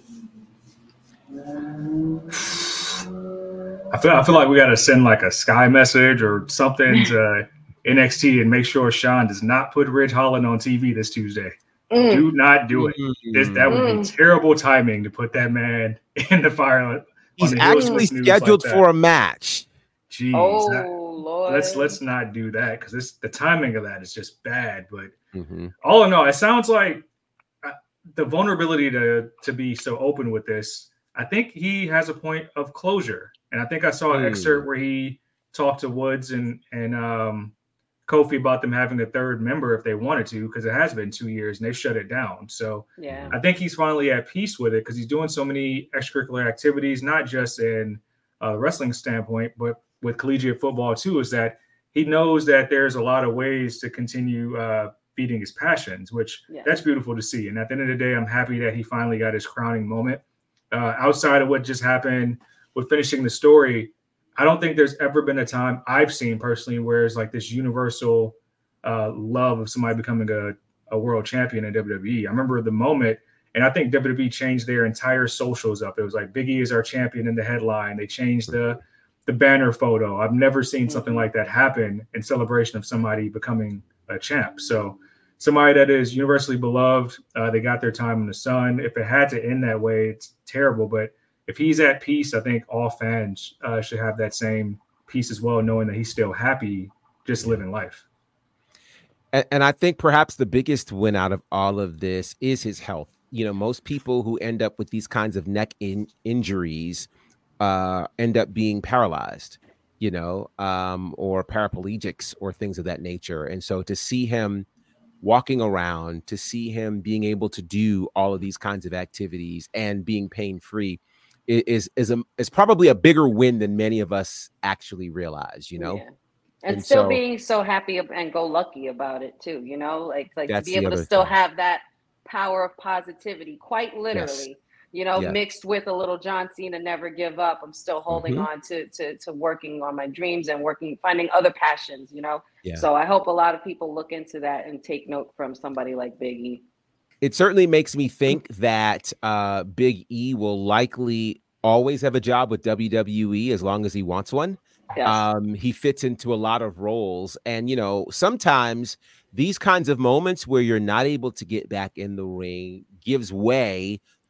S8: I feel I feel like we got to send like a Sky message or something to N X T and make sure Sean does not put Ridge Holland on T V this Tuesday. Mm. Do not do it. Mm. This, that would mm. be terrible timing to put that man in the fire.
S1: He's actually scheduled like for a match.
S8: Jeez,
S6: oh,
S8: that,
S6: Lord.
S8: let's let's not do that, because this the timing of that is just bad. But
S1: mm-hmm.
S8: all in all, it sounds like uh, the vulnerability to to be so open with this. I think he has a point of closure, and I think I saw an mm. excerpt where he talked to Woods and and um, Kofi about them having a third member if they wanted to, because it has been two years and they shut it down. So
S6: yeah,
S8: I think he's finally at peace with it, because he's doing so many extracurricular activities, not just in a uh, wrestling standpoint, but with collegiate football too, is that he knows that there's a lot of ways to continue uh, feeding his passions, which yeah. that's beautiful to see. And at the end of the day, I'm happy that he finally got his crowning moment. Uh, outside of what just happened with finishing the story, I don't think there's ever been a time I've seen personally where it's like this universal uh, love of somebody becoming a, a world champion in W W E. I remember the moment, and I think W W E changed their entire socials up. It was like Big E is our champion in the headline. They changed the the banner photo. I've never seen something like that happen in celebration of somebody becoming a champ. So somebody that is universally beloved, uh, they got their time in the sun. If it had to end that way, it's terrible. But if he's at peace, I think all fans uh, should have that same peace as well, knowing that he's still happy, just living life.
S1: And, and I think perhaps the biggest win out of all of this is his health. You know, most people who end up with these kinds of neck in- injuries uh, end up being paralyzed, you know, um, or paraplegics or things of that nature. And so to see him walking around, to see him being able to do all of these kinds of activities and being pain-free is is a, is probably a bigger win than many of us actually realize, you know.
S6: Yeah. And, and still so, being so happy and go lucky about it too, you know, like like to be able to still thing. have that power of positivity, quite literally, yes. you know, yeah. mixed with a little John Cena never give up. I'm still holding mm-hmm. on to, to to working on my dreams and working, finding other passions, you know. Yeah. So I hope a lot of people look into that and take note from somebody like Big E.
S1: It certainly makes me think that uh, Big E will likely always have a job with W W E as long as he wants one. Yes. Um, he fits into a lot of roles. And, you know, sometimes these kinds of moments where you're not able to get back in the ring gives way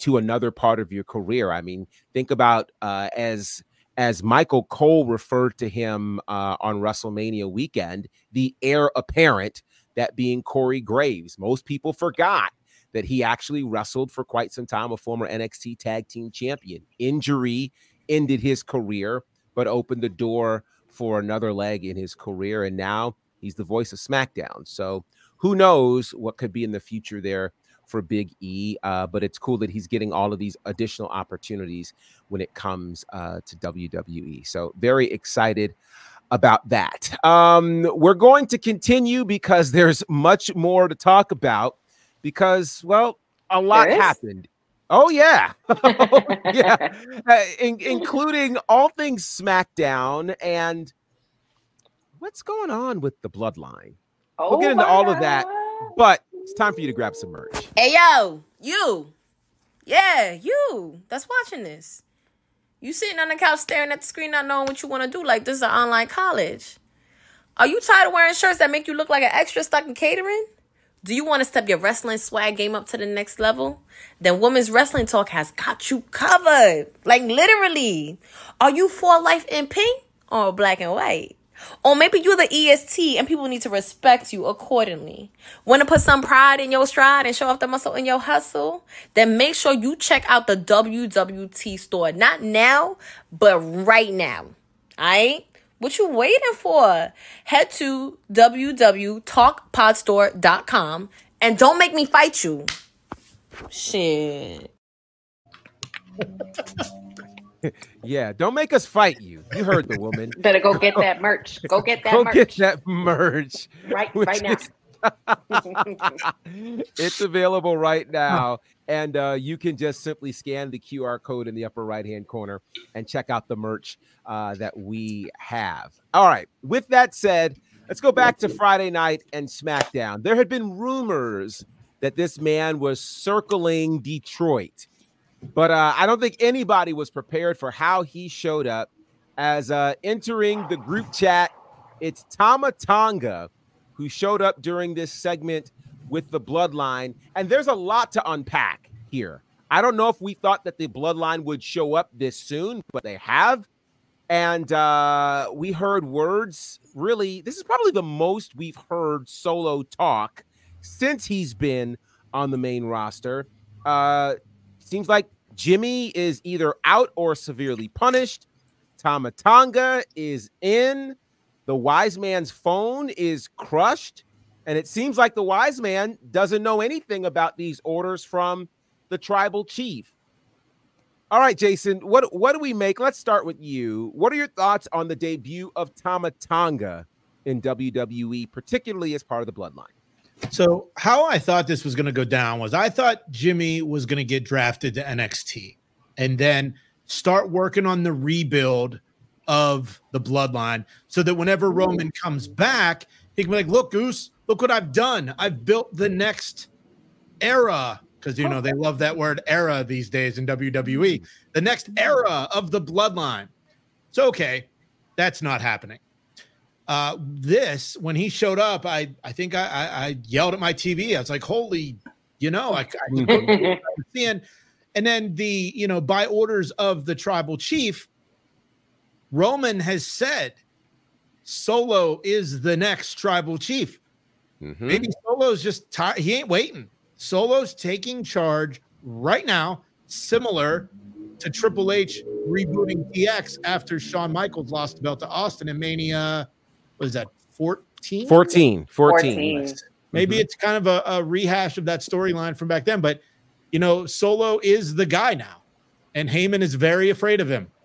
S1: to another part of your career. I mean, think about uh, as as Michael Cole referred to him uh, on WrestleMania weekend, the heir apparent, that being Corey Graves. Most people forgot that he actually wrestled for quite some time, a former N X T Tag Team Champion. Injury ended his career, but opened the door for another leg in his career, and now he's the voice of SmackDown. So who knows what could be in the future there for Big E, uh, but it's cool that he's getting all of these additional opportunities when it comes uh, to W W E. So very excited about that. Um, we're going to continue because there's much more to talk about because, well, a lot happened. Oh, yeah. oh, yeah. Uh, in, including all things SmackDown and what's going on with the Bloodline.
S6: Oh,
S1: we'll get into all of that, but it's time for you to grab some merch.
S5: Hey, yo, you. Yeah, you that's watching this. You sitting on the couch staring at the screen not knowing what you want to do like this is an online college. Are you tired of wearing shirts that make you look like an extra stuck in catering? Do you want to step your wrestling swag game up to the next level? Then Women's Wrestling Talk has got you covered. Like literally. Are you for life in pink or black and white? Or maybe you're the E S T and people need to respect you accordingly. Want to put some pride in your stride and show off the muscle in your hustle? Then make sure you check out the W W T store. Not now, but right now. Alright? What you waiting for? Head to w w w dot talk pod store dot com and don't make me fight you. Shit.
S1: Yeah, don't make us fight you. You heard the woman.
S6: Better go get that merch. Go get that
S1: go
S6: merch.
S1: get that merch.
S6: Right, right now.
S1: Is, it's available right now. And uh, you can just simply scan the Q R code in the upper right-hand corner and check out the merch uh, that we have. All right. With that said, let's go back to Friday night and SmackDown. There had been rumors that this man was circling Detroit. But uh, I don't think anybody was prepared for how he showed up as uh, entering the group chat. It's Tama Tonga who showed up during this segment with the Bloodline. And there's a lot to unpack here. I don't know if we thought that the Bloodline would show up this soon, but they have. And uh, we heard words, really, this is probably the most we've heard Solo talk since he's been on the main roster. Uh, Seems like Jimmy is either out or severely punished. Tama Tonga is in. The wise man's phone is crushed. And it seems like the wise man doesn't know anything about these orders from the tribal chief. All right, Jason, what, what do we make? Let's start with you. What are your thoughts on the debut of Tama Tonga in W W E, particularly as part of the Bloodline?
S7: So how I thought this was going to go down was I thought Jimmy was going to get drafted to N X T and then start working on the rebuild of the Bloodline so that whenever Roman comes back, he can be like, look, Goose, look what I've done. I've built the next era because, you know, they love that word era these days in W W E. The next era of the Bloodline. So, okay, that's not happening. Uh, this, when he showed up, I, I think I, I, I yelled at my T V. I was like, holy, you know, I, I seeing. And then the, you know, by orders of the tribal chief, Roman has said Solo is the next tribal chief. Mm-hmm. Maybe Solo's just tired. He ain't waiting. Solo's taking charge right now, similar to Triple H rebooting D X after Shawn Michaels lost the belt to Austin in Mania. What is that, fourteen?
S1: fourteen. fourteen.
S6: fourteen.
S7: Maybe
S1: mm-hmm.
S7: it's kind of a, a rehash of that storyline from back then. But, you know, Solo is the guy now. And Heyman is very afraid of him.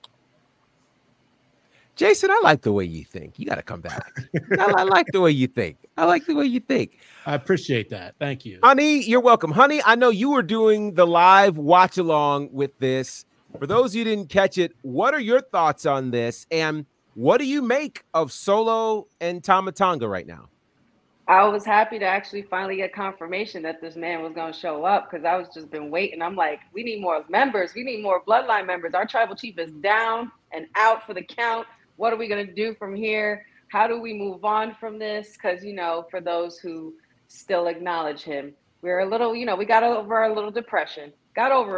S1: Jason, I like the way you think. You got to come back. I, I like the way you think. I like the way you think.
S7: I appreciate that. Thank you.
S1: Honey, you're welcome. Honey, I know you were doing the live watch along with this. For those who didn't catch it, what are your thoughts on this? And what do you make of Solo and Tama Tonga right now?
S6: I was happy to actually finally get confirmation that this man was going to show up because I was just been waiting. I'm like, we need more members. We need more Bloodline members. Our tribal chief is down and out for the count. What are we going to do from here? How do we move on from this? Because, you know, for those who still acknowledge him, we're a little, you know, we got over our little depression, got over it.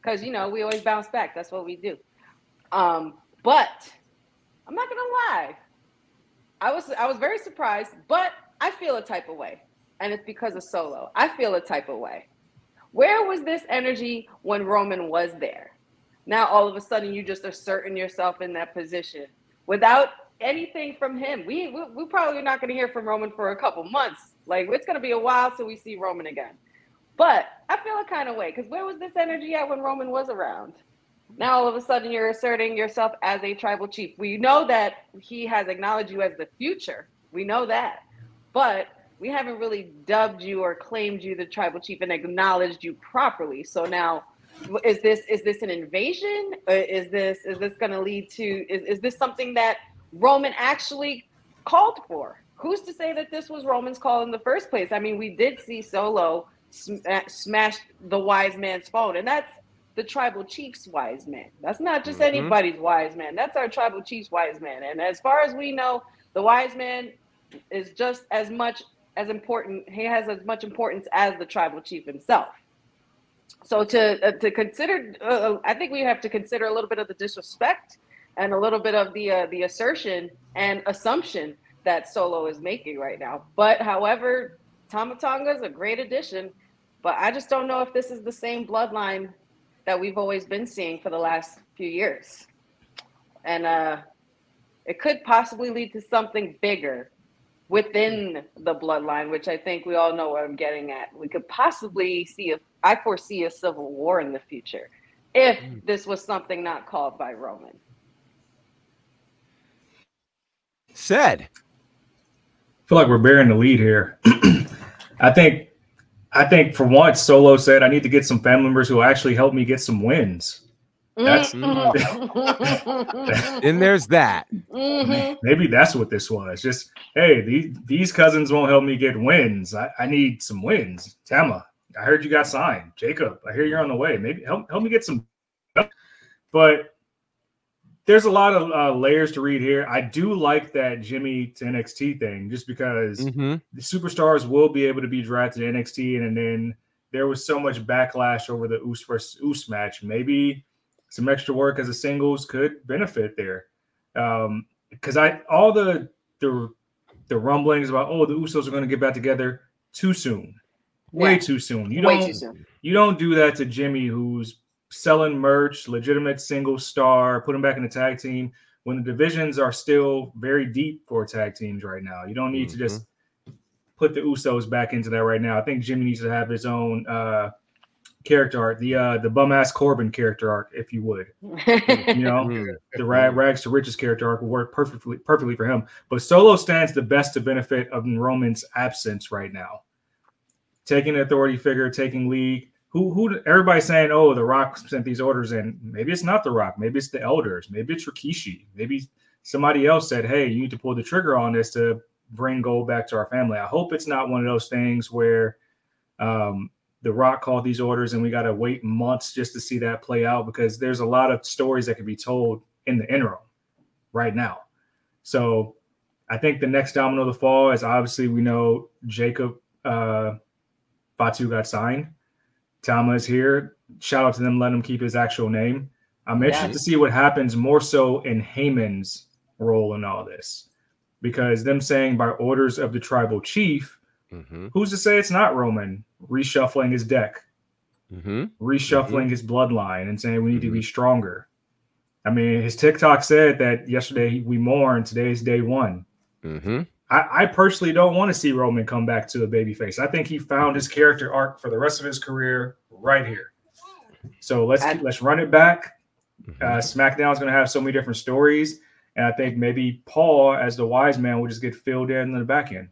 S6: because you know we always bounce back. That's what we do. Um, but I'm not gonna lie. I was I was very surprised, but I feel a type of way, and it's because of Solo. I feel a type of way. Where was this energy when Roman was there? Now all of a sudden you just asserting yourself in that position without anything from him. We we, we probably are not going to hear from Roman for a couple months. Like it's going to be a while till we see Roman again. But I feel a kind of way because where was this energy at when Roman was around? Now all of a sudden you're asserting yourself as a tribal chief. We know that he has acknowledged you as the future. We know that. But we haven't really dubbed you or claimed you the tribal chief and acknowledged you properly. So now is this is this an invasion? Or is this is this going to lead to is, is this something that Roman actually called for? Who's to say that this was Roman's call in the first place? I mean, we did see Solo sm- smash the wise man's phone, and that's the tribal chief's wise man. That's not just
S1: Mm-hmm.
S6: anybody's wise man. That's our tribal chief's wise man. And as far as we know, the wise man is just as much as important. He has as much importance as the tribal chief himself. So to uh, to consider, uh, I think we have to consider a little bit of the disrespect and a little bit of the uh, the assertion and assumption that Solo is making right now. But however, Tama Tonga is a great addition, but I just don't know if this is the same bloodline that we've always been seeing for the last few years. And uh, it could possibly lead to something bigger within the bloodline, which I think we all know what I'm getting at. We could possibly see if I foresee a civil war in the future if this was something not called by Roman.
S1: Said.
S8: I feel like we're bearing the lead here. I think, I think for once, Solo said, I need to get some family members who will actually help me get some wins. That's
S1: And there's that.
S6: Mm-hmm.
S8: Maybe that's what this was. Just, hey, these, these cousins won't help me get wins. I, I need some wins. Tama, I heard you got signed. Jacob, I hear you're on the way. Maybe help, help me get some. But there's a lot of uh, layers to read here. I do like that Jimmy to N X T thing, just because
S1: Mm-hmm.
S8: the superstars will be able to be drafted to N X T, and, and then there was so much backlash over the Uso versus Uso match. Maybe some extra work as a singles could benefit there, um, because I all the the the rumblings about oh the Usos are going to get back together too soon, way
S6: Yeah.
S8: too soon. You
S6: Way
S8: don't
S6: too soon.
S8: you don't do that to Jimmy, who's selling merch, legitimate single star, put him back in the tag team when the divisions are still very deep for tag teams right now. You don't need
S1: Mm-hmm.
S8: to just put the Usos back into that right now. I think Jimmy needs to have his own uh, character arc, the uh, the bum ass Corbin character arc, if you would. You know,
S1: Mm.
S8: the rag, rags to riches character arc will work perfectly perfectly for him. But Solo stands the best to benefit of Roman's absence right now. Taking an authority figure, taking lead. Who who? Everybody's saying, "Oh, the Rock sent these orders in." Maybe it's not the Rock. Maybe it's the Elders. Maybe it's Rikishi. Maybe somebody else said, "Hey, you need to pull the trigger on this to bring gold back to our family." I hope it's not one of those things where um, the Rock called these orders and we got to wait months just to see that play out, because there's a lot of stories that can be told in the interim right now. So I think the next domino to fall is obviously we know Jacob uh, Fatu got signed. Tama is here. Shout out to them, letting him keep his actual name. I'm interested
S6: Yes.
S8: to see what happens more so in Heyman's role in all this, because them saying by orders of the tribal chief,
S1: Mm-hmm.
S8: who's to say it's not Roman reshuffling his deck,
S1: Mm-hmm.
S8: reshuffling his bloodline and saying we need to be stronger. I mean, his TikTok said that yesterday we mourned, today is day one.
S1: Mm-hmm.
S8: I, I personally don't want to see Roman come back to a babyface. I think he found his character arc for the rest of his career right here. So let's
S6: I-
S8: keep, let's run it back.
S1: Mm-hmm.
S8: Uh, SmackDown is going to have so many different stories, and I think maybe Paul, as the wise man, will just get filled in in the back end.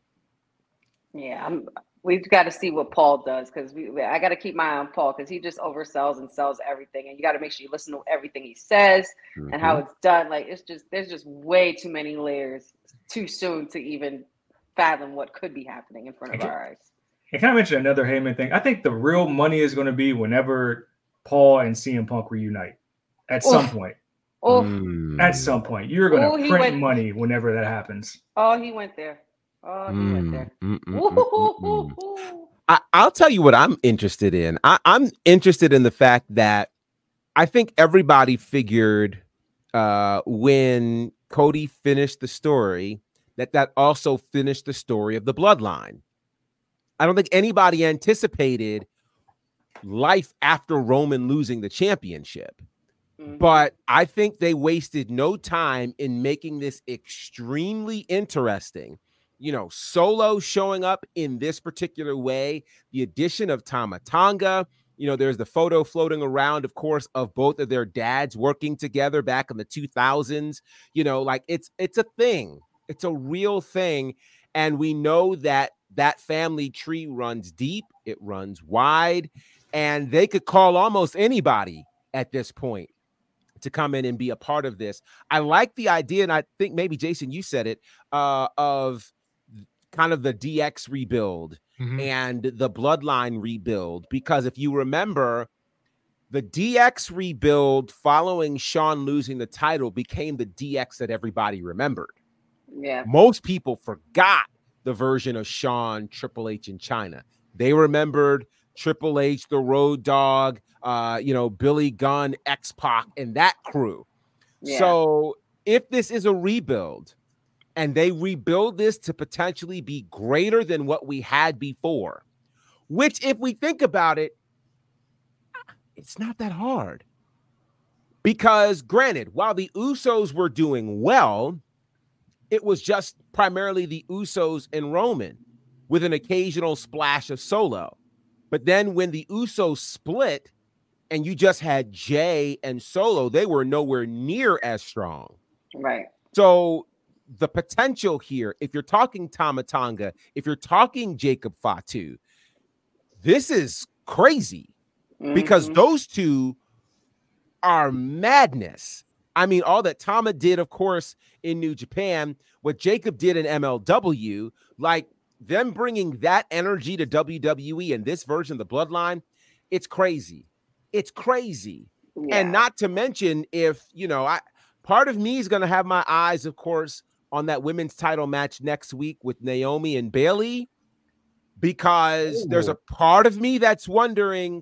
S6: Yeah, I'm, we've got to see what Paul does, because we I got to keep my eye on Paul, because he just oversells and sells everything, and you got to make sure you listen to everything he says and how it's done. Like it's just there's just way too many layers too soon to even fathom what could be happening in front of
S8: Okay.
S6: our eyes.
S8: And can I mention another Heyman thing? I think the real money is going to be whenever Paul and C M Punk reunite at some
S6: Oof.
S8: point.
S6: Oh,
S1: Mm.
S8: At some point, you're going
S6: Oh,
S8: to
S6: he
S8: print
S6: went-
S8: money whenever that happens.
S6: oh, he went there. Oh, he went
S1: Mm.
S6: there.
S1: Mm, mm, mm, mm, mm.
S6: Woo-hoo-hoo-hoo.
S1: I, I'll tell you what I'm interested in. I, I'm interested in the fact that I think everybody figured uh, when Cody finished the story that that also finished the story of the bloodline. I don't think anybody anticipated life after Roman losing the championship. Mm-hmm. But I think they wasted no time in making this extremely interesting. You know, Solo showing up in this particular way, the addition of Tama Tonga. You know, there's the photo floating around, of course, of both of their dads working together back in the two thousands. You know, like it's it's a thing. It's a real thing. And we know that that family tree runs deep. It runs wide. And they could call almost anybody at this point to come in and be a part of this. I like the idea, and I think maybe, Jason, you said it, uh, of kind of the D X rebuild. Mm-hmm. And the bloodline rebuild, because if you remember, the D X rebuild following Shawn losing the title became the D X that everybody remembered.
S6: Yeah.
S1: Most people forgot the version of Shawn, Triple H in China. They remembered Triple H, the Road Dogg, uh, you know, Billy Gunn, X-Pac, and that crew. Yeah. So if this is a rebuild, and they rebuild this to potentially be greater than what we had before, which, if we think about it, it's not that hard. Because, granted, while the Usos were doing well, it was just primarily the Usos and Roman with an occasional splash of Solo. But then when the Usos split and you just had Jay and Solo, they were nowhere near as strong.
S6: Right. So
S1: the potential here, if you're talking Tama Tonga, if you're talking Jacob Fatu, this is crazy mm-hmm. because those two are madness. I mean, all that Tama did, of course, in New Japan, what Jacob did in M L W, like them bringing that energy to W W E and this version of the Bloodline, it's crazy. It's crazy. Yeah. And not to mention, if, you know, I part of me is going to have my eyes, of course, on that women's title match next week with Naomi and Bayley, because Ooh. There's a part of me that's wondering,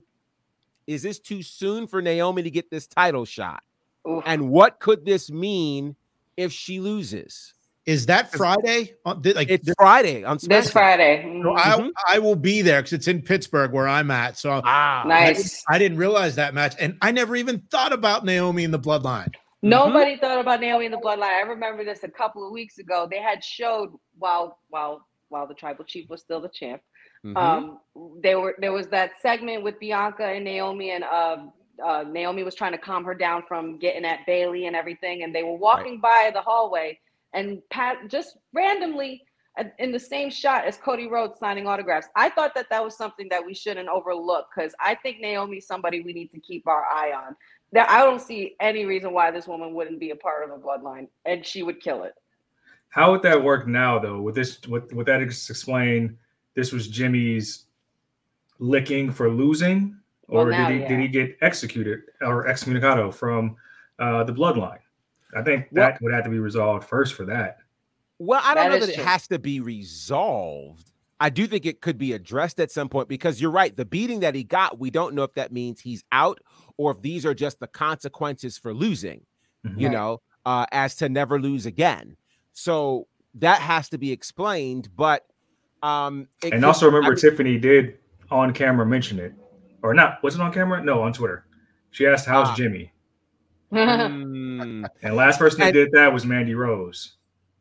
S1: is this too soon for Naomi to get this title shot? Oof. And what could this mean if she loses?
S7: Is that Friday? Like
S1: it's Friday on
S6: this Friday.
S7: Mm-hmm. So I, I will be there because it's in Pittsburgh where I'm at. So
S6: ah, nice.
S7: I didn't, I didn't realize that match, and I never even thought about Naomi in the Bloodline.
S6: Nobody mm-hmm. thought about Naomi in the Bloodline. I remember this a couple of weeks ago. They had showed while while while the Tribal Chief was still the champ. Mm-hmm. Um, they were there was that segment with Bianca and Naomi, and uh, uh, Naomi was trying to calm her down from getting at Bayley and everything. And they were walking right. by the hallway, and Pat just randomly in the same shot as Cody Rhodes signing autographs. I thought that that was something that we shouldn't overlook, because I think Naomi's somebody we need to keep our eye on. Now, I don't see any reason why this woman wouldn't be a part of a Bloodline, and she would kill it.
S8: How would that work now, though? Would this, would, would that explain this was Jimmy's licking for losing, or well, now, did he yeah. did he get executed or excommunicado from uh, the Bloodline? I think that well, would have to be resolved first for that.
S1: Well, I don't that know that true. It has to be resolved. I do think it could be addressed at some point, because you're right. The beating that he got, we don't know if that means he's out or if these are just the consequences for losing, mm-hmm. you know, uh, as to never lose again. So that has to be explained. But um,
S8: and
S1: could,
S8: also remember,
S1: I,
S8: Tiffany did on camera mention it, or not? Was it on camera? No, on Twitter. She asked, "How's uh, Jimmy?" mm, and last person that and, did that was Mandy Rose.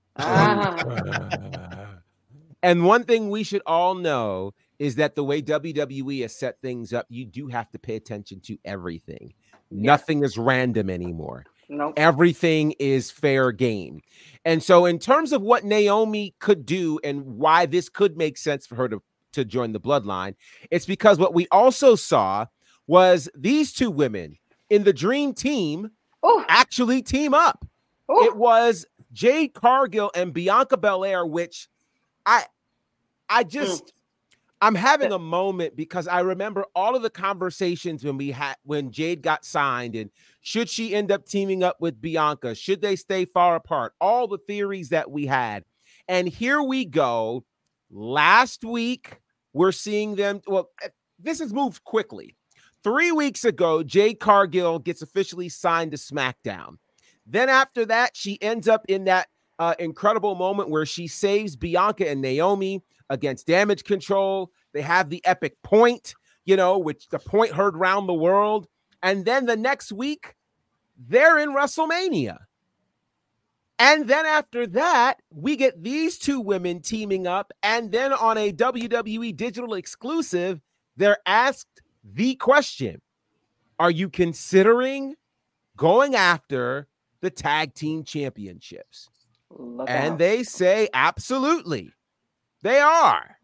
S1: And one thing we should all know is that the way W W E has set things up, you do have to pay attention to everything. Yeah. Nothing is random anymore.
S6: Nope.
S1: Everything is fair game. And so in terms of what Naomi could do and why this could make sense for her to, to join the Bloodline, it's because what we also saw was these two women in the Dream Team Ooh. Actually team up. Ooh. It was Jade Cargill and Bianca Belair, which I I just mm. I'm having a moment, because I remember all of the conversations when we had when Jade got signed, and should she end up teaming up with Bianca? Should they stay far apart? All the theories that we had. And here we go. Last week, we're seeing them. Well, this has moved quickly. Three weeks ago, Jade Cargill gets officially signed to SmackDown. Then after that, she ends up in that uh, incredible moment where she saves Bianca and Naomi against Damage Control. They have the epic point, you know, which the point heard round the world. And then the next week, they're in WrestleMania. And then after that, we get these two women teaming up. And then on a W W E digital exclusive, they're asked the question, are you considering going after the tag team championships?
S6: Look
S1: and
S6: out.
S1: they say, absolutely, they are.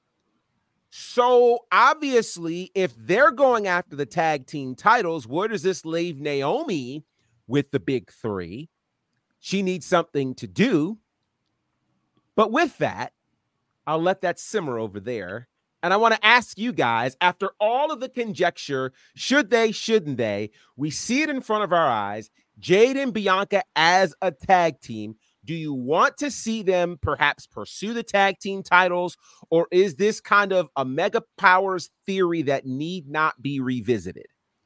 S1: So obviously, if they're going after the tag team titles, where does this leave Naomi with the big three? She needs something to do. But with that, I'll let that simmer over there. And I want to ask you guys, after all of the conjecture, should they, shouldn't they? We see it in front of our eyes. Jade and Bianca as a tag team. Do you want to see them perhaps pursue the tag team titles? Or is this kind of a mega powers theory that need not be revisited?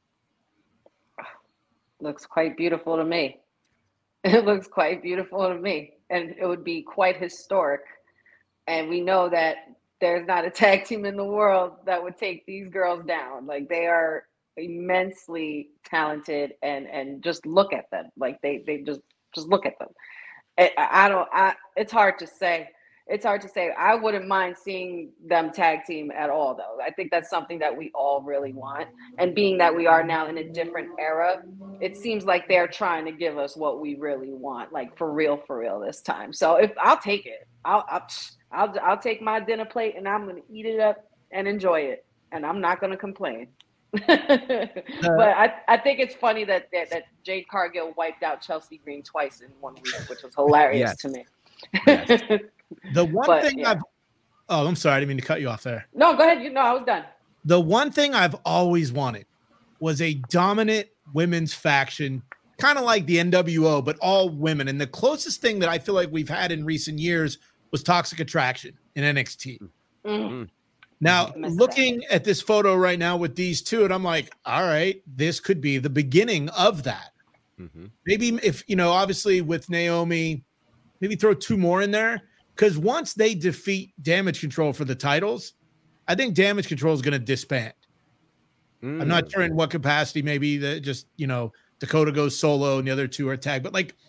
S6: Looks quite beautiful to me. It looks quite beautiful to me. And it would be quite historic. And we know that there's not a tag team in the world that would take these girls down. Like, they are immensely talented, and and just look at them. Like, they they just just look at them. I, I don't. I. It's hard to say. It's hard to say. I wouldn't mind seeing them tag team at all, though. I think that's something that we all really want. And being that we are now in a different era, it seems like they're trying to give us what we really want, like for real, for real this time. So if I'll take it, I'll I'll I'll, I'll take my dinner plate and I'm gonna eat it up and enjoy it, and I'm not gonna complain. But I, I think it's funny that, that that Jade Cargill wiped out Chelsea Green twice in one week, which was hilarious
S1: Yes.
S6: to me.
S1: Yes.
S7: The one
S6: But,
S7: thing
S6: yeah.
S7: I've oh, I'm sorry, I didn't mean to cut you off there.
S6: No, go ahead. You know, I was done.
S7: The one thing I've always wanted was a dominant women's faction, kind of like the N W O, but all women. And the closest thing that I feel like we've had in recent years was Toxic Attraction in N X T.
S6: Mm.
S7: Now,
S6: I missed
S7: looking at this photo right now with these two, and I'm like, all right, this could be the beginning of that.
S1: Mm-hmm.
S7: Maybe if, you know, obviously with Naomi, maybe throw two more in there. Because once they defeat Damage Control for the titles, I think Damage Control is going to disband.
S1: Mm.
S7: I'm not sure in what capacity. Maybe that just, you know, Dakota goes solo and the other two are tagged. But like,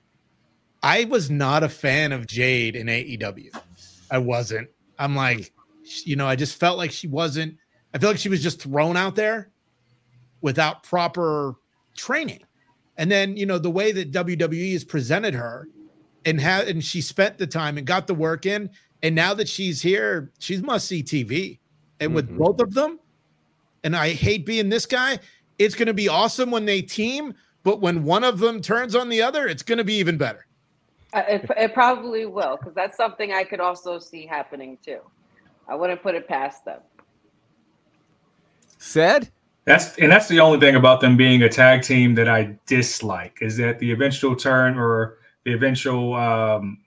S7: I was not a fan of Jade in A E W. I wasn't. I'm like, you know, I just felt like she wasn't. I feel like she was just thrown out there without proper training. And then, you know, the way that W W E has presented her, and had and she spent the time and got the work in. And now that she's here, she's must-see T V. And with
S1: Mhm.
S7: both of them, and I hate being this guy, it's going to be awesome when they team, but when one of them turns on the other, it's going to be even better.
S6: Uh, it, it probably will, because that's something I could also see happening too. I wouldn't put it past them.
S1: Said?
S8: That's and that's the only thing about them being a tag team that I dislike, is that the eventual turn or the eventual um,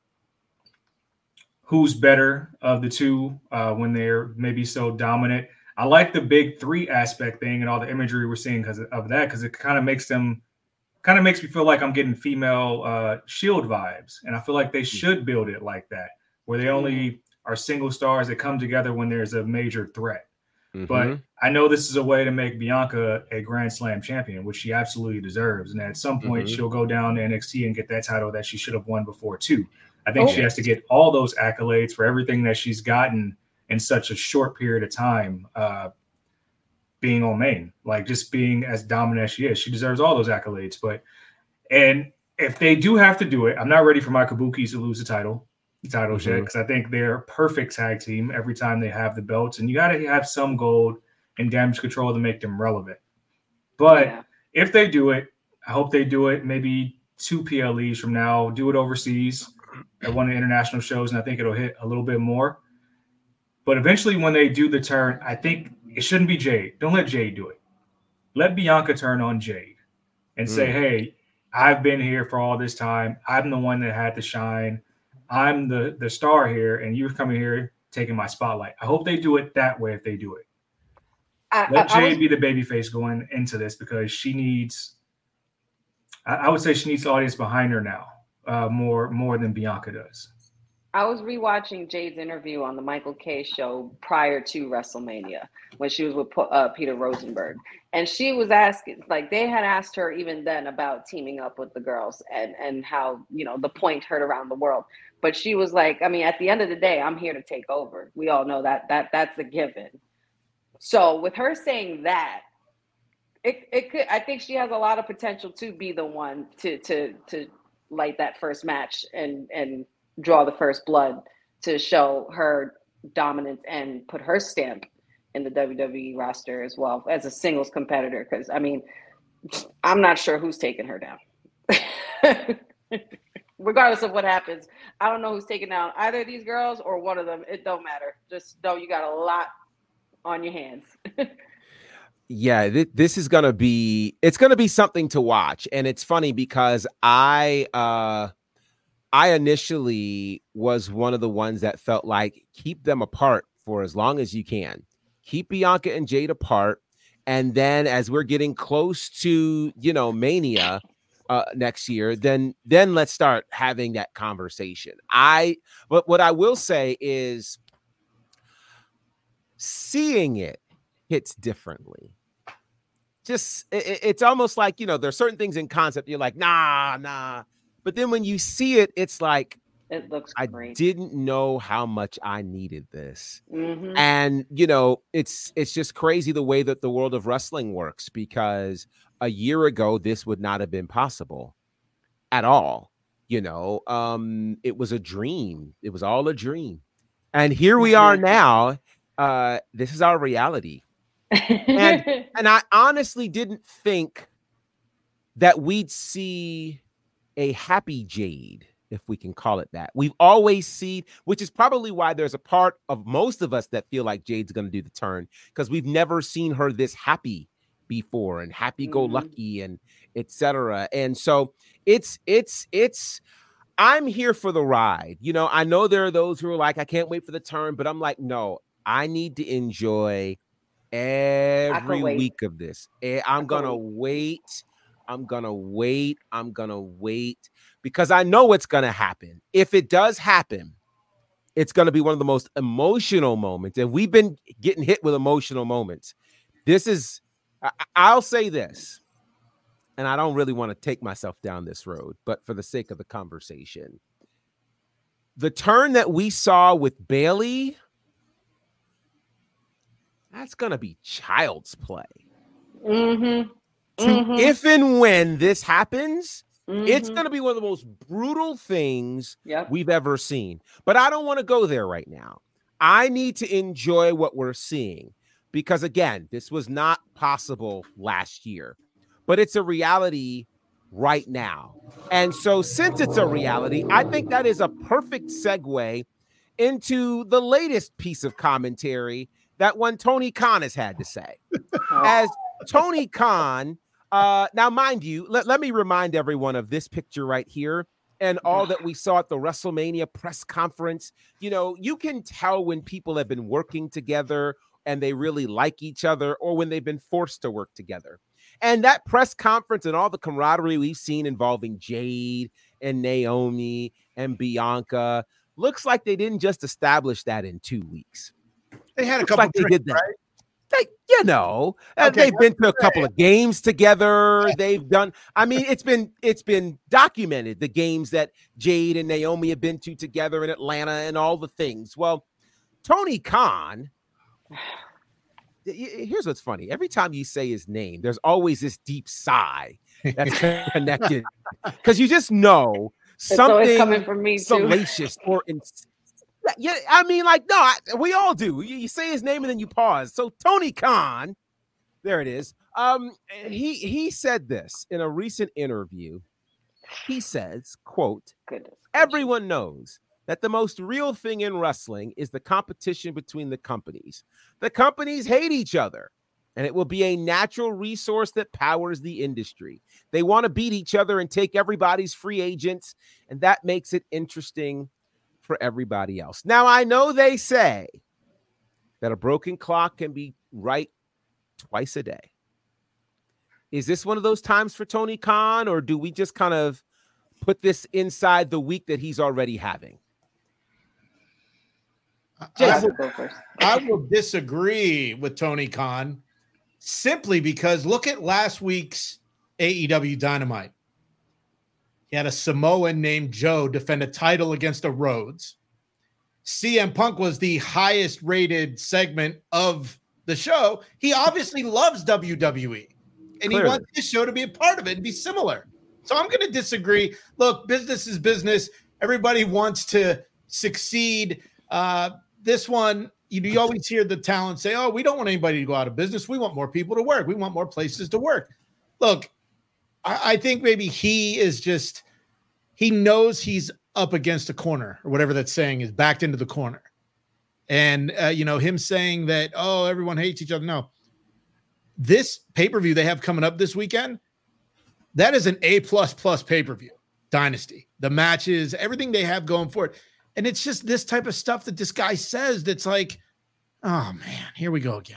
S8: who's better of the two uh, when they're maybe so dominant. I like the big three aspect thing and all the imagery we're seeing because of that, because it kind of makes them kind of makes me feel like I'm getting female uh, Shield vibes, and I feel like they should build it like that, where they only are single stars that come together when there's a major threat.
S1: Mm-hmm.
S8: But I know this is a way to make Bianca a Grand Slam champion, which she absolutely deserves. And at some point,
S1: Mhm.
S8: she'll go down to N X T and get that title that she should have won before, too. I think
S6: Oh.
S8: she has to get all those accolades for everything that she's gotten in such a short period of time uh, being on main. Like, just being as dominant as she is. She deserves all those accolades. But and if they do have to do it, I'm not ready for my Kabukis to lose the title. The title
S1: Mhm.
S8: shit, because I think they're a perfect tag team every time they have the belts, and you got to have some gold and Damage Control to make them relevant. But
S6: Yeah.
S8: if they do it, I hope they do it maybe two P L Es from now. Do it overseas at one of the international shows, and I think it'll hit a little bit more. But eventually, when they do the turn, I think it shouldn't be Jade. Don't let Jade do it. Let Bianca turn on Jade and say,
S1: Mm.
S8: "Hey, I've been here for all this time. I'm the one that had to shine. I'm the, the star here, and you're coming here taking my spotlight." I hope they do it that way if they do it.
S6: I,
S8: Let
S6: I, I
S8: Jade
S6: was,
S8: be the babyface going into this because she needs. I, I would say she needs the audience behind her now, uh, more more than Bianca does.
S6: I was rewatching Jade's interview on the Michael Kay show prior to WrestleMania when she was with uh, Peter Rosenberg. And she was asking, like, they had asked her even then about teaming up with the girls and, and how, you know, the point heard around the world. But she was like, I mean, at the end of the day, I'm here to take over. We all know that that that's a given. So with her saying that, it, it could, I think she has a lot of potential to be the one to to to light that first match and and draw the first blood to show her dominance and put her stamp in the W W E roster as well as a singles competitor. Because I mean, I'm not sure who's taking her down. Regardless of what happens, I don't know who's taking down either of these girls or one of them. It don't matter. Just know you got a lot on your hands.
S1: Yeah, th- this is gonna be it's gonna be something to watch, and it's funny because I uh I initially was one of the ones that felt like keep them apart for as long as you can. Keep Bianca and Jade apart. And then as we're getting close to, you know, Mania uh, next year, then then let's start having that conversation. I but what I will say is seeing it hits differently. Just it, it's almost like, you know, there's certain things in concept you're like, nah, nah. But then when you see it, it's like,
S6: it looks
S1: I
S6: great.
S1: didn't know how much I needed this.
S6: Mm-hmm.
S1: And, you know, it's it's just crazy the way that the world of wrestling works, because a year ago, this would not have been possible at all. You know, um, it was a dream. It was all a dream. And here we are now. Uh, this is our reality. and and I honestly didn't think that we'd see a happy Jade, if we can call it that. We've always seen, which is probably why there's a part of most of us that feel like Jade's going to do the turn, because we've never seen her this happy before and happy-go-lucky mm-hmm. and et cetera. And so it's it's it's I'm here for the ride. You know, I know there are those who are like, I can't wait for the turn, but I'm like, no, I need to enjoy every week of this. I'm gonna wait. I'm gonna wait. I'm gonna wait because I know what's gonna happen. If it does happen, it's gonna be one of the most emotional moments. And we've been getting hit with emotional moments. This is, I, I'll say this, and I don't really want to take myself down this road, but for the sake of the conversation, the turn that we saw with Bayley, that's gonna be child's play.
S6: Mm-hmm.
S1: To,
S6: mm-hmm.
S1: If and when this happens, mm-hmm. it's going to be one of the most brutal things
S6: yep.
S1: we've ever seen. But I don't want to go there right now. I need to enjoy what we're seeing because, again, this was not possible last year, but it's a reality right now. And so since it's a reality, I think that is a perfect segue into the latest piece of commentary that one Tony Khan has had to say. As Tony Khan... Uh, now, mind you, let, let me remind everyone of this picture right here and all that we saw at the WrestleMania press conference. You know, you can tell when people have been working together and they really like each other or when they've been forced to work together. And that press conference and all the camaraderie we've seen involving Jade and Naomi and Bianca looks like they didn't just establish that in two weeks.
S7: They had a
S1: looks
S7: couple
S1: like
S7: drinks,
S1: they did that.
S7: right?
S1: They, you know, okay, they've been to a couple of games together. They've done, I mean, it's been it's been documented, the games that Jade and Naomi have been to together in Atlanta and all the things. Well, Tony Khan, here's what's funny. Every time you say his name, there's always this deep sigh that's connected because you just know something
S6: coming from me
S1: salacious
S6: too.
S1: or in, yeah, I mean, like, no, I, we all do. You, you say his name and then you pause. So Tony Khan, there it is. Um, he he said this in a recent interview. He says, quote,
S6: Goodness.
S1: everyone knows that the most real thing in wrestling is the competition between the companies. The companies hate each other, and it will be a natural resource that powers the industry. They want to beat each other and take everybody's free agents, and that makes it interesting for everybody else. Now, I know they say that a broken clock can be right twice a day. Is this one of those times for Tony Khan, or do we just kind of put this inside the week that he's already having?
S7: I will, I will disagree with Tony Khan simply because look at last week's A E W Dynamite. He had a Samoan named Joe defend a title against a Rhodes. C M Punk was the highest rated segment of the show. He obviously loves W W E, and Clearly. he wants this show to be a part of it and be similar. So I'm going to disagree. Look, business is business. Everybody wants to succeed. Uh, this one, you, you always hear the talent say, oh, we don't want anybody to go out of business. We want more people to work. We want more places to work. Look, I, I think maybe he is just, he knows he's up against a corner or whatever that saying is, backed into the corner. And, uh, you know, him saying that, oh, everyone hates each other. No, this pay-per-view they have coming up this weekend, that is an A plus plus pay-per-view Dynasty, the matches, everything they have going for it. And it's just this type of stuff that this guy says that's like, oh man, here we go again.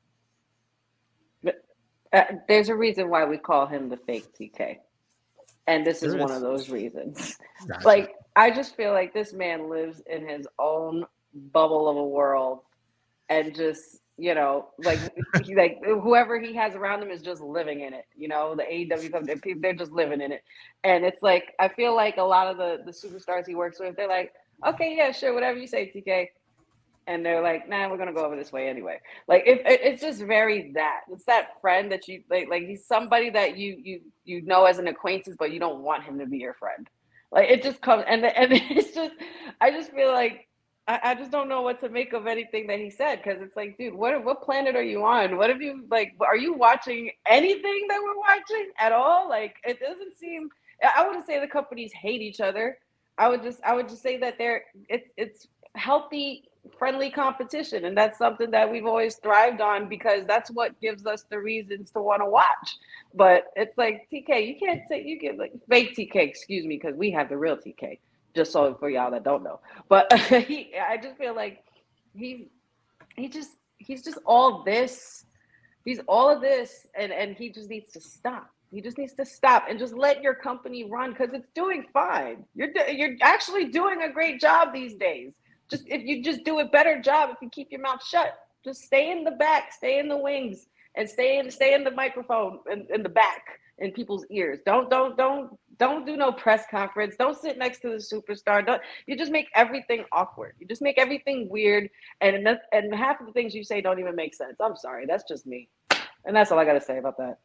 S6: Uh, there's a reason why we call him the fake T K. And this is, is one of those reasons. Gotcha. Like, I just feel like this man lives in his own bubble of a world and just, you know, like, like whoever he has around him is just living in it. You know, the A E W, they're just living in it. And it's like, I feel like a lot of the, the superstars he works with, they're like, okay, yeah, sure, whatever you say, T K. And they're like, nah, we're going to go over this way anyway. Like, if it, it's just very that. It's that friend that you, like, like he's somebody that you you you know as an acquaintance, but you don't want him to be your friend. Like, it just comes, and, and it's just, I just feel like, I, I just don't know what to make of anything that he said, because it's like, dude, what what planet are you on? What have you, like, are you watching anything that we're watching at all? Like, it doesn't seem, I wouldn't say the companies hate each other. I would just, I would just say that they're, it's it's healthy, friendly competition, and that's something that we've always thrived on because that's what gives us the reasons to want to watch. But it's like, T K, you can't say, you get like fake T K, excuse me, because we have the real T K, just so for y'all that don't know. But he, I just feel like he he just he's just all this, he's all of this, and and he just needs to stop. He just needs to stop and just let your company run, because it's doing fine. You're you're actually doing a great job these days. Just if you just do a better job, if you keep your mouth shut, just stay in the back, stay in the wings, and stay in stay in the microphone in, in the back in people's ears. Don't don't don't don't do no press conference. Don't sit next to the superstar. Don't you just make everything awkward. You just make everything weird, and that, and half of the things you say don't even make sense. I'm sorry, that's just me, and that's all I got to say about that.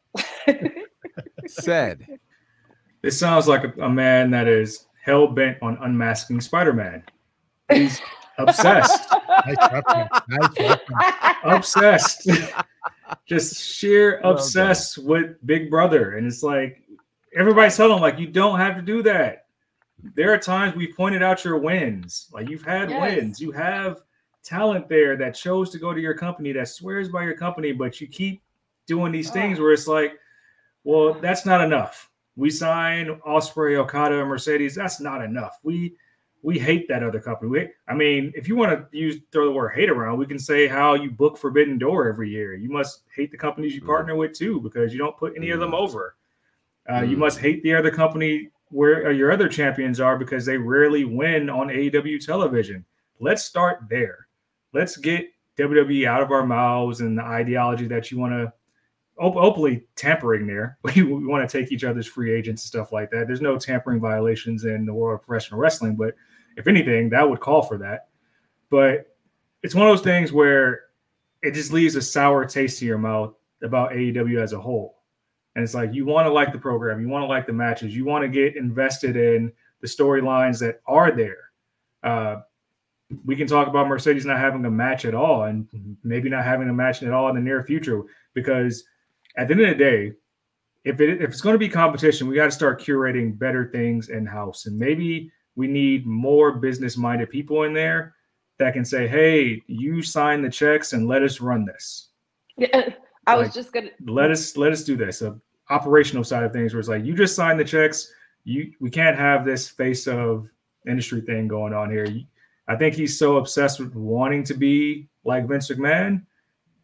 S1: Said.
S8: This sounds like a, a man that is hell bent on unmasking Spider-Man. He's obsessed.
S7: Nice reference. Nice reference.
S8: Obsessed. Just sheer obsessed okay. with Big Brother. And it's like, everybody's telling him, like, you don't have to do that. There are times we've pointed out your wins. Like, you've had yes. wins. You have talent there that chose to go to your company, that swears by your company, but you keep doing these things where it's like, well, that's not enough. We sign Ospreay, Okada, and Mercedes. That's not enough. We we hate that other company. We, I mean, if you want to use throw the word hate around, we can say how you book Forbidden Door every year. You must hate the companies you partner with too, because you don't put any of them over. Uh, you must hate the other company where your other champions are, because they rarely win on A E W television. Let's start there. Let's get W W E out of our mouths and the ideology that you want to openly tampering there. We, we want to take each other's free agents and stuff like that. There's no tampering violations in the world of professional wrestling, but if anything, that would call for that. But it's one of those things where it just leaves a sour taste in your mouth about A E W as a whole. And it's like, you want to like the program, you want to like the matches, you want to get invested in the storylines that are there. Uh, we can talk about Mercedes not having a match at all, and maybe not having a match at all in the near future, because at the end of the day, if it if it's going to be competition, we got to start curating better things in-house. And maybe we need more business-minded people in there that can say, hey, you sign the checks and let us run this.
S6: Yeah, I
S8: like,
S6: was just going to
S8: let us let us do this. A operational side of things where it's like, you just sign the checks. You we can't have this face of industry thing going on here. I think he's so obsessed with wanting to be like Vince McMahon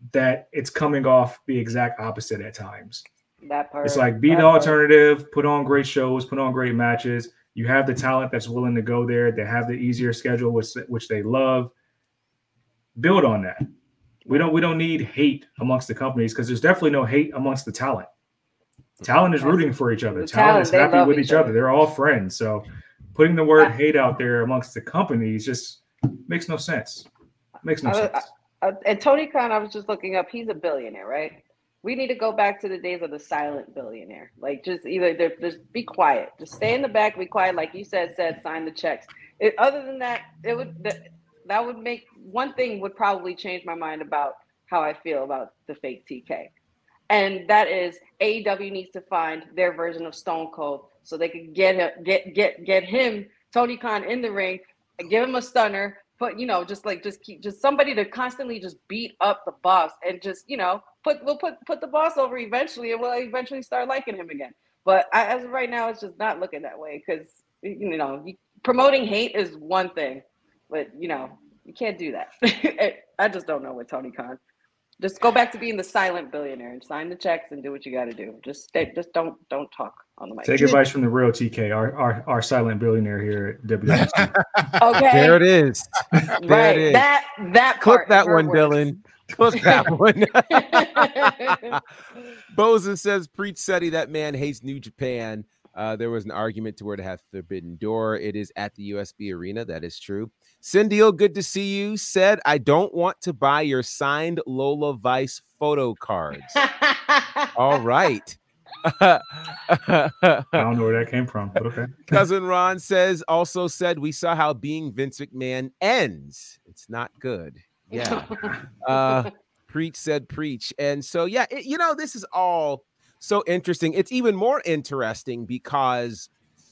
S8: that it's coming off the exact opposite at times.
S6: That part.
S8: It's like be
S6: that
S8: the
S6: part.
S8: alternative, put on great shows, put on great matches. You have the talent that's willing to go there. They have the easier schedule, which which they love. Build on that. We don't we don't need hate amongst the companies because there's definitely no hate amongst the talent. Talent is rooting for each other.
S6: The
S8: Talent,
S6: talent,
S8: is
S6: they
S8: happy
S6: love
S8: with
S6: each
S8: each other.
S6: other.
S8: They're all friends. So putting the word
S6: I-
S8: hate out there amongst the companies just makes no sense. Makes no
S6: I-
S8: sense.
S6: Uh, and Tony Khan, I was just looking up. He's a billionaire, right? We need to go back to the days of the silent billionaire. Like, just either they're- just be quiet, just stay in the back, be quiet. Like you said, said sign the checks. It, other than that, it would that, that would make one thing would probably change my mind about how I feel about the fake T K, and that is A E W needs to find their version of Stone Cold so they could get him, get get get him Tony Khan in the ring, give him a stunner. But you know, just like just keep just somebody to constantly just beat up the boss and just you know put we'll put put the boss over eventually and we'll eventually start liking him again. But I, as of right now, it's just not looking that way because you know you, promoting hate is one thing, but you know you can't do that. I just don't know with Tony Khan. Just go back to being the silent billionaire and sign the checks and do what you got to do. Just stay, just don't don't talk on the mic.
S8: Take advice from the real T K, our our, our silent billionaire here at W W E.
S6: Okay,
S1: There it is. There
S6: right.
S1: it is.
S6: That that
S1: Clip
S6: part.
S1: that
S6: where it
S1: one,
S6: works.
S1: Dylan. Clip that one. Boza says, preach Seti, that man hates New Japan. Uh, there was an argument to where to have Forbidden Door. It is at the U S B Arena. That is true. Cindy, good to see you. Said, I don't want to buy your signed Lola Vice photo cards. All right.
S8: I don't know where that came from, but okay.
S1: Cousin Ron says, also said, we saw how being Vince McMahon ends. It's not good. Yeah. Uh, preach said preach. And so, yeah, it, you know, this is all so interesting. It's even more interesting because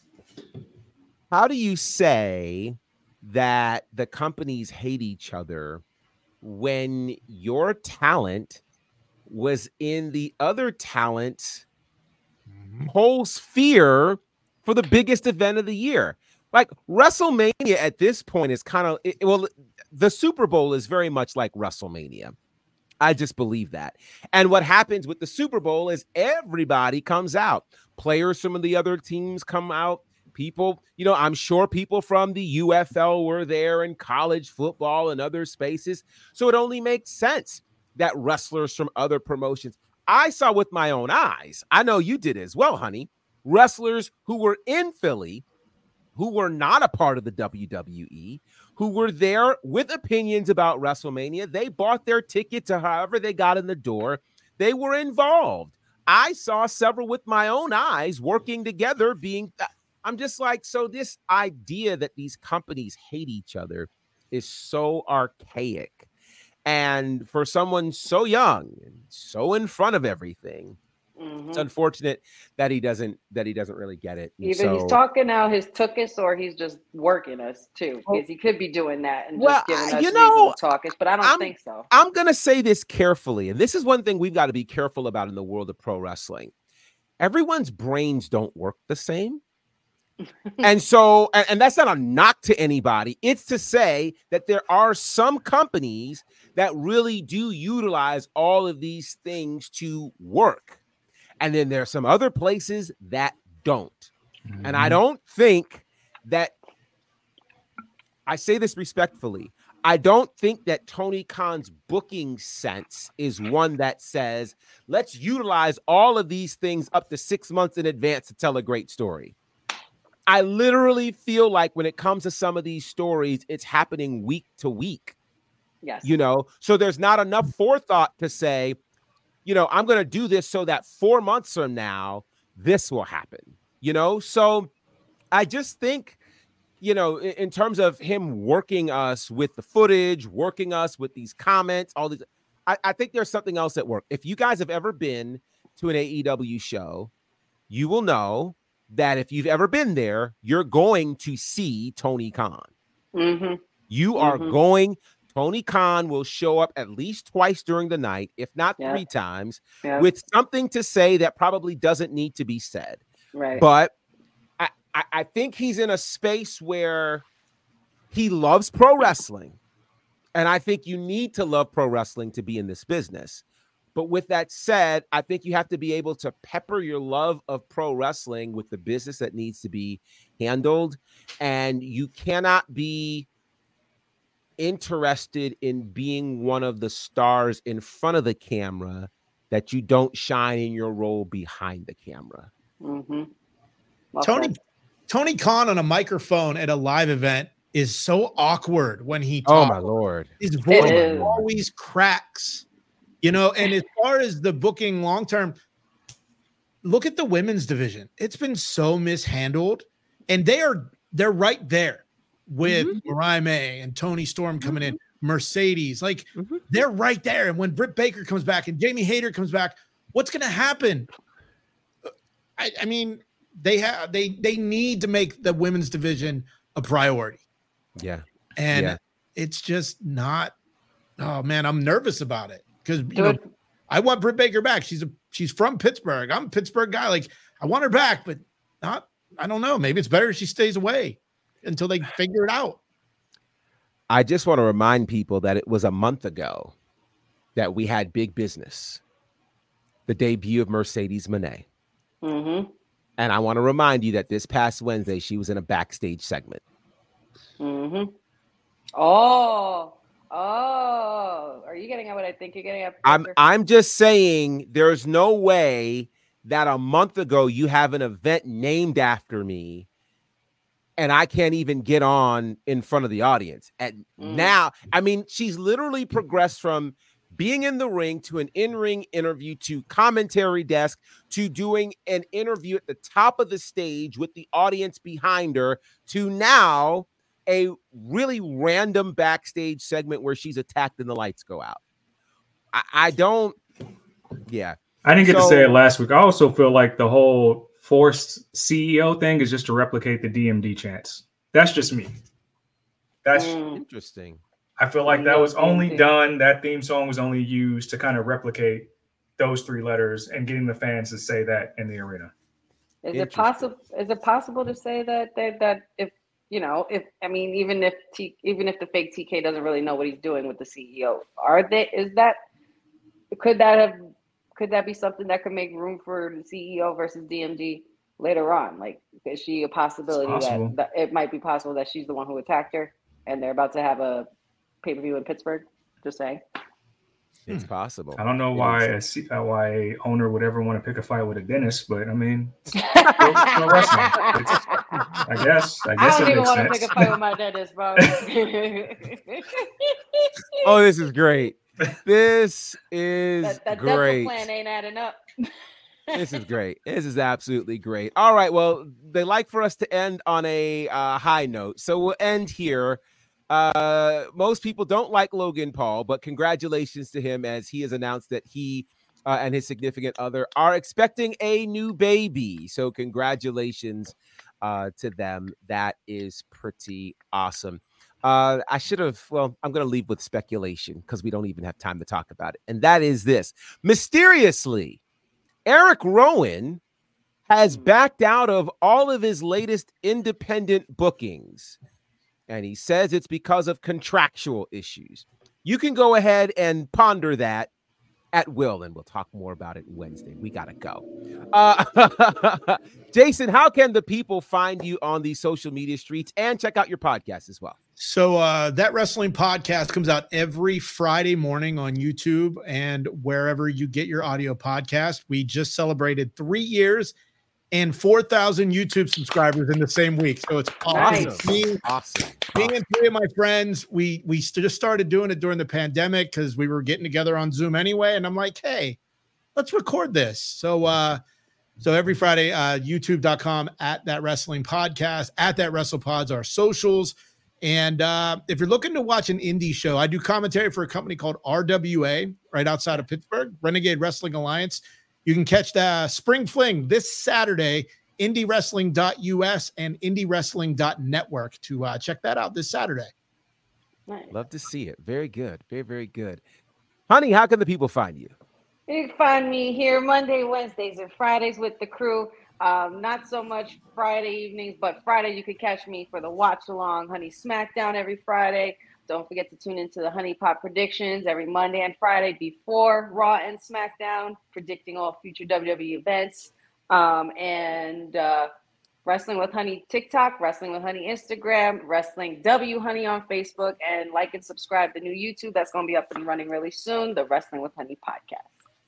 S1: how do you say that the companies hate each other when your talent was in the other talent whole sphere for the biggest event of the year? Like WrestleMania at this point is kind of, it, well, the Super Bowl is very much like WrestleMania. I just believe that. And what happens with the Super Bowl is everybody comes out. Players from the other teams come out. People, you know, I'm sure people from the U F L were there and college football and other spaces. So it only makes sense that wrestlers from other promotions, I saw with my own eyes, I know you did as well, honey, wrestlers who were in Philly, who were not a part of the W W E, who were there with opinions about WrestleMania. They bought their ticket to however they got in the door. They were involved. I saw several with my own eyes working together being, I'm just like, so this idea that these companies hate each other is so archaic. And for someone so young and so in front of everything,
S6: Mhm.
S1: it's unfortunate that he doesn't that he doesn't really get it. And
S6: Either
S1: so,
S6: he's talking out his tookus or he's just working us too, because he could be doing that and
S1: Well,
S6: just giving
S1: I-
S6: us
S1: you know,
S6: reason to talk. But I don't
S1: I'm-
S6: think so.
S1: I'm going to say this carefully, and this is one thing we've got to be careful about in the world of pro wrestling. Everyone's brains don't work the same. And so, and, and that's not a knock to anybody. It's to say that there are some companies that really do utilize all of these things to work. And then there are some other places that don't. Mm-hmm. And I don't think that, I say this respectfully, I don't think that Tony Khan's booking sense is one that says, let's utilize all of these things up to six months in advance to tell a great story. I literally feel like when it comes to some of these stories, it's happening week to week.
S6: Yes.
S1: You know, so there's not enough forethought to say, you know, I'm going to do this so that four months from now, this will happen, you know? So I just think, you know, in, in terms of him working us with the footage, working us with these comments, all these, I, I think there's something else at work. If you guys have ever been to an A E W show, you will know that if you've ever been there, you're going to see Tony Khan.
S6: Mm-hmm.
S1: You are
S6: Mhm.
S1: going, Tony Khan will show up at least twice during the night, if not
S6: Yep.
S1: three times,
S6: Yep.
S1: with something to say that probably doesn't need to be said.
S6: Right.
S1: But I, I, I think he's in a space where he loves pro wrestling. And I think you need to love pro wrestling to be in this business. But with that said, I think you have to be able to pepper your love of pro wrestling with the business that needs to be handled. And you cannot be interested in being one of the stars in front of the camera that you don't shine in your role behind the camera.
S6: Mm-hmm.
S7: Tony Tony Khan on a microphone at a live event is so awkward when he talks.
S1: Oh my Lord.
S7: His voice always cracks. You know, and as far as the booking long term, look at the women's division. It's been so mishandled, and they are they're right there with mm-hmm. Mariah May and Toni Storm coming mm-hmm. in, Mercedes. Like mm-hmm. they're right there. And when Britt Baker comes back and Jamie Hayter comes back, what's going to happen? I, I mean, they have they they need to make the women's division a priority.
S1: Yeah,
S7: and
S1: yeah.
S7: it's just not. Oh man, I'm nervous about it. Because you know, I want Britt Baker back. She's a she's from Pittsburgh. I'm a Pittsburgh guy. Like I want her back, but not. I don't know. Maybe it's better if she stays away until they figure it out.
S1: I just want to remind people that it was a month ago that we had big business, the debut of Mercedes Moné,
S6: mm-hmm.
S1: and I want to remind you that this past Wednesday she was in a backstage segment.
S6: Mm-hmm. Oh. Oh, are you getting at what I think you're getting at?
S1: I'm I'm just saying there's no way that a month ago you have an event named after me and I can't even get on in front of the audience. And mm. now, I mean, she's literally progressed from being in the ring to an in-ring interview to commentary desk to doing an interview at the top of the stage with the audience behind her to now a really random backstage segment where she's attacked and the lights go out. I, I don't, yeah.
S8: I didn't get
S1: so,
S8: to say it last week. I also feel like the whole forced C E O thing is just to replicate the D M D chants. That's just me. That's
S1: mm. interesting.
S8: I feel like that was only done, that theme song was only used to kind of replicate those three letters and getting the fans to say that in the arena.
S6: Is it possible, is it possible to say that, that, that if, you know, if I mean, even if T, even if the fake T K doesn't really know what he's doing with the C E O, are they? Is that could that have could that be something that could make room for the C E O versus D M D later on? Like, is she a possibility that, that it might be possible that she's the one who attacked her and they're about to have a pay per view in Pittsburgh? Just saying.
S1: It's possible.
S8: I don't know why a, C- why a owner would ever want to pick a fight with a dentist, but I mean, it's, it's, I guess. I guess
S6: I don't
S8: it
S6: even
S8: makes
S6: want
S8: sense.
S6: to pick a fight with my dentist, bro.
S1: Oh, this is great. This is
S6: that, that
S1: great.
S6: That plan ain't adding up.
S1: This is great. This is absolutely great. All right. Well, they like for us to end on a uh, high note, so we'll end here. Uh, most people don't like Logan Paul, but congratulations to him as he has announced that he uh, and his significant other are expecting a new baby. So congratulations uh, to them. That is pretty awesome. Uh, I should have, well, I'm going to leave with speculation because we don't even have time to talk about it. And that is this. Mysteriously, Eric Rowan has backed out of all of his latest independent bookings. And he says it's because of contractual issues. You can go ahead and ponder that at will, and we'll talk more about it Wednesday. We got to go. Uh, Jason, how can the people find you on the social media streets and check out your podcast as well?
S7: So uh, That Wrestling Podcast comes out every Friday morning on YouTube and wherever you get your audio podcast. We just celebrated three years and four thousand YouTube subscribers in the same week. So it's awesome.
S1: Nice.
S7: Me,
S1: awesome.
S7: Me and three of my friends, we we just started doing it during the pandemic because we were getting together on Zoom anyway. And I'm like, hey, let's record this. So uh, so every Friday, uh, youtube dot com at That Wrestling Podcast, at That WrestlePods, our socials. And uh, if you're looking to watch an indie show, I do commentary for a company called R W A right outside of Pittsburgh, Renegade Wrestling Alliance. You can catch the Spring Fling this Saturday, indie wrestling dot U S and indie wrestling dot network to uh, check that out this Saturday.
S6: Nice.
S1: Love to see it. Very good. Very, very good. Honey, how can the people find you?
S6: You can find me here Monday, Wednesdays, and Fridays with the crew. Um, not so much Friday evenings, but Friday you can catch me for the watch along, Honey Smackdown every Friday. Don't forget to tune into the Honey Pot predictions every Monday and Friday before Raw and SmackDown, predicting all future W W E events. Um, and uh, Wrestling with Honey TikTok, Wrestling with Honey Instagram, Wrestling W Honey on Facebook, and like and subscribe to new YouTube. That's going to be up and running really soon, the Wrestling with Honey podcast.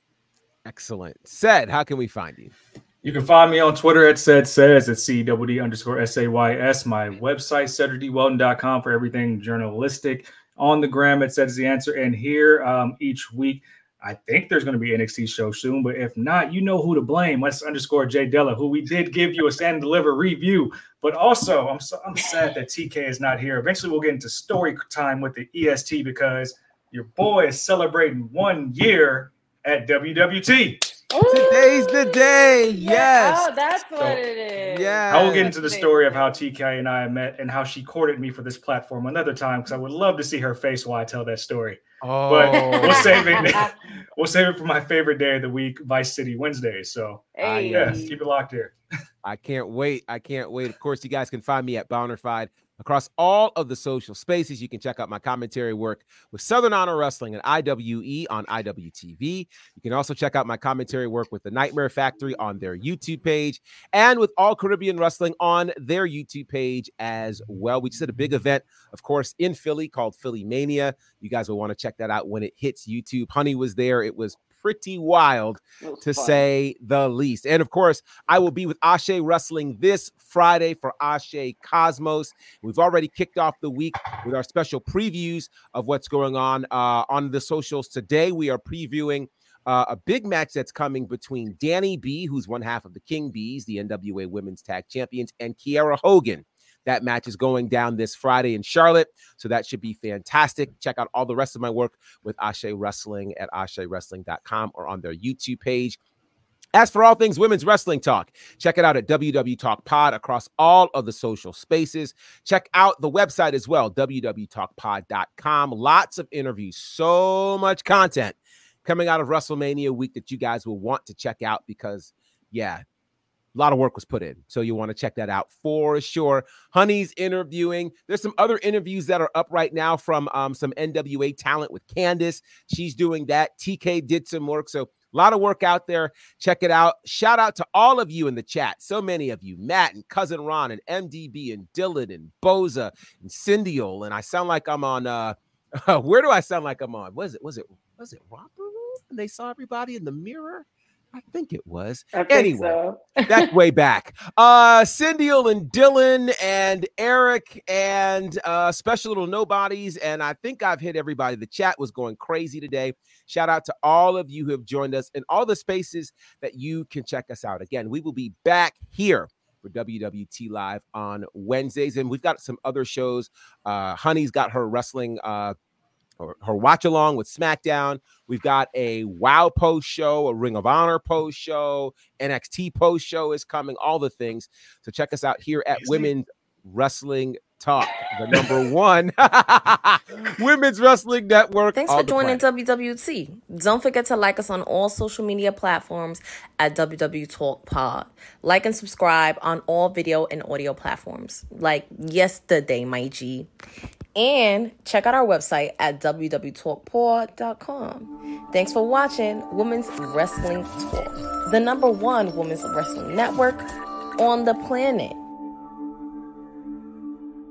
S1: Excellent. Said, how can we find you?
S8: You can find me on Twitter at said says at C W D underscore S A Y S. My website, cedric d weldon dot com for everything journalistic. On the gram, it says the answer. And here um, each week, I think there's going to be an N X T show soon, but if not, you know who to blame. Let's underscore Jay Della, who we did give you a stand and deliver review. But also, I'm so, I'm sad that T K is not here. Eventually, we'll get into story time with the E S T because your boy is celebrating one year at W W T.
S1: Today's the day.
S6: Yeah,
S1: Yes.
S6: oh, that's what
S8: So,
S6: it is.
S1: Yeah.
S8: I will get into the story of how T K and I met and how she courted me for this platform another time because I would love to see her face while I tell that story.
S1: Oh.
S8: But we'll save it. We'll save it for my favorite day of the week, Vice City Wednesdays. So
S6: Hey.
S8: yeah, keep it locked here.
S1: I can't wait. I can't wait. Of course, you guys can find me at Bounderfied across all of the social spaces. You can check out my commentary work with Southern Honor Wrestling and I W E on I W T V. You can also check out my commentary work with the Nightmare Factory on their YouTube page and with All Caribbean Wrestling on their YouTube page as well. We just had a big event, of course, in Philly called Philly Mania. You guys will want to check that out when it hits YouTube. Honey was there. It was pretty wild, to
S6: fun.
S1: say the least. And of course, I will be with Ashe Wrestling this Friday for Ashe Cosmos. We've already kicked off the week with our special previews of what's going on uh, on the socials. Today, we are previewing uh, a big match that's coming between Danny B, who's one half of the King Bees, the N W A Women's Tag Champions, and Kiera Hogan. That match is going down this Friday in Charlotte, so that should be fantastic. Check out all the rest of my work with Ashe Wrestling at ashe wrestling dot com or on their YouTube page. As for all things women's wrestling talk, check it out at W W Talk Pod across all of the social spaces. Check out the website as well, w w talk pod dot com. Lots of interviews, so much content coming out of WrestleMania week that you guys will want to check out because, yeah, a lot of work was put in. So you want to check that out for sure. Honey's interviewing. There's some other interviews that are up right now from um, some N W A talent with Candace. She's doing that. T K did some work. So a lot of work out there. Check it out. Shout out to all of you in the chat. So many of you, Matt and Cousin Ron and M D B and Dylan and Boza and Cindyol. And I sound like I'm on, uh, where do I sound like I'm on? Was it, was it, was it Romper Room? And they saw everybody in the mirror? I think it was.
S6: I think
S1: anyway,
S6: so.
S1: that's way back. Uh, Cindyol and Dylan and Eric and uh, Special Little Nobodies. And I think I've hit everybody. The chat was going crazy today. Shout out to all of you who have joined us in all the spaces that you can check us out. Again, we will be back here for W W T Live on Wednesdays. And we've got some other shows. Uh, Honey's got her wrestling uh Her, her watch along with SmackDown. We've got a WoW post show, a Ring of Honor post show, N X T post show is coming, all the things. So check us out here at Women's Wrestling Talk, the number one women's wrestling network.
S5: Thanks for joining W W T. Don't forget to like us on all social media platforms at W W Talk Pod. Like and subscribe on all video and audio platforms like yesterday, my G. And check out our website at w w talk pod dot com. Thanks for watching Women's Wrestling Talk, the number one women's wrestling network on the planet.